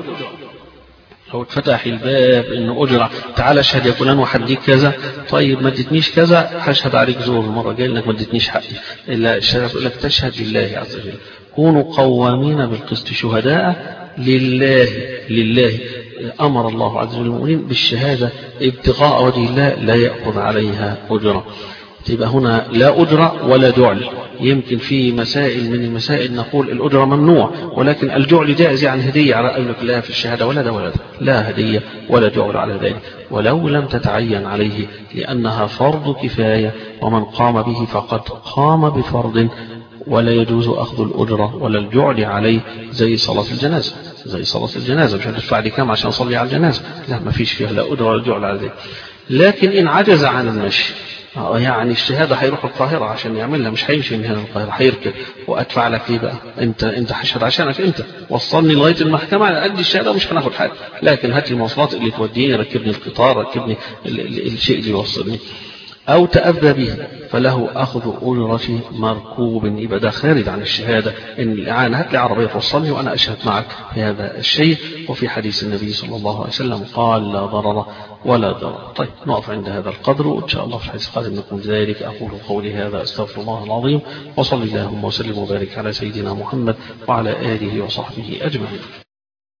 لو اتفتح الباب إنه أجرة، تعال اشهد يا فلان وحديك كذا، طيب ما ادتنيش كذا هشهد عليك زور المرة الجاية انك ما ادتنيش حقي. إلا الشهادة يقول لك تشهد لله عز وجل. كونوا قوامين بالقسط شهداء لله. لله أمر الله عز وجل المؤمنين بالشهادة ابتغاء وجه الله لا يأخذ عليها أجرة. تبقى هنا لا أجرة ولا جعل. يمكن في مسائل من المسائل نقول الأجرة ممنوع، ولكن الجعل جائز، يعني هدية على أهلك لا في الشهادة ولا ده ولا ده، لا هدية ولا جعل على ذلك ولو لم تتعين عليه، لأنها فرض كفاية ومن قام به فقد قام بفرض، ولا يجوز أخذ الأجرة ولا الجعل عليه. زي صلاة الجنازة، زي صلاة الجنازة مش هتدفع لي كام عشان أصلي على الجنازة، لا ما فيش فيها لا أجرة ولا جعل على ذلك. لكن إن عجز عن المشي، يعني الشهادة هيروح القاهرة عشان يعملها، مش هيمشي من هنا القاهرة، هيركب وأدفع لك إيه بقى؟ أنت أنت هشهد عشانك أنت، وصلني لغاية المحكمة على قد الشهادة مش هناخد حاجة، لكن هات لي المواصلات اللي توديني، ركبني القطار، ركبني الشيء اللي يوصلني. أو تأذى به فله أخذ أجرة مركوب، يبقى ده خارج عن الشهادة. إن الإعانة هات لي عربية توصلني وأنا أشهد معك في هذا الشيء. وفي حديث النبي صلى الله عليه وسلم قال لا ضرر ولا ضرر. طيب نقف عند هذا القدر، وإن شاء الله في الحديث القادم نكون ذلك. أقول قولي هذا أستغفر الله العظيم، وصلي اللهم وسلم وبارك على سيدنا محمد وعلى آله وصحبه أجمعين.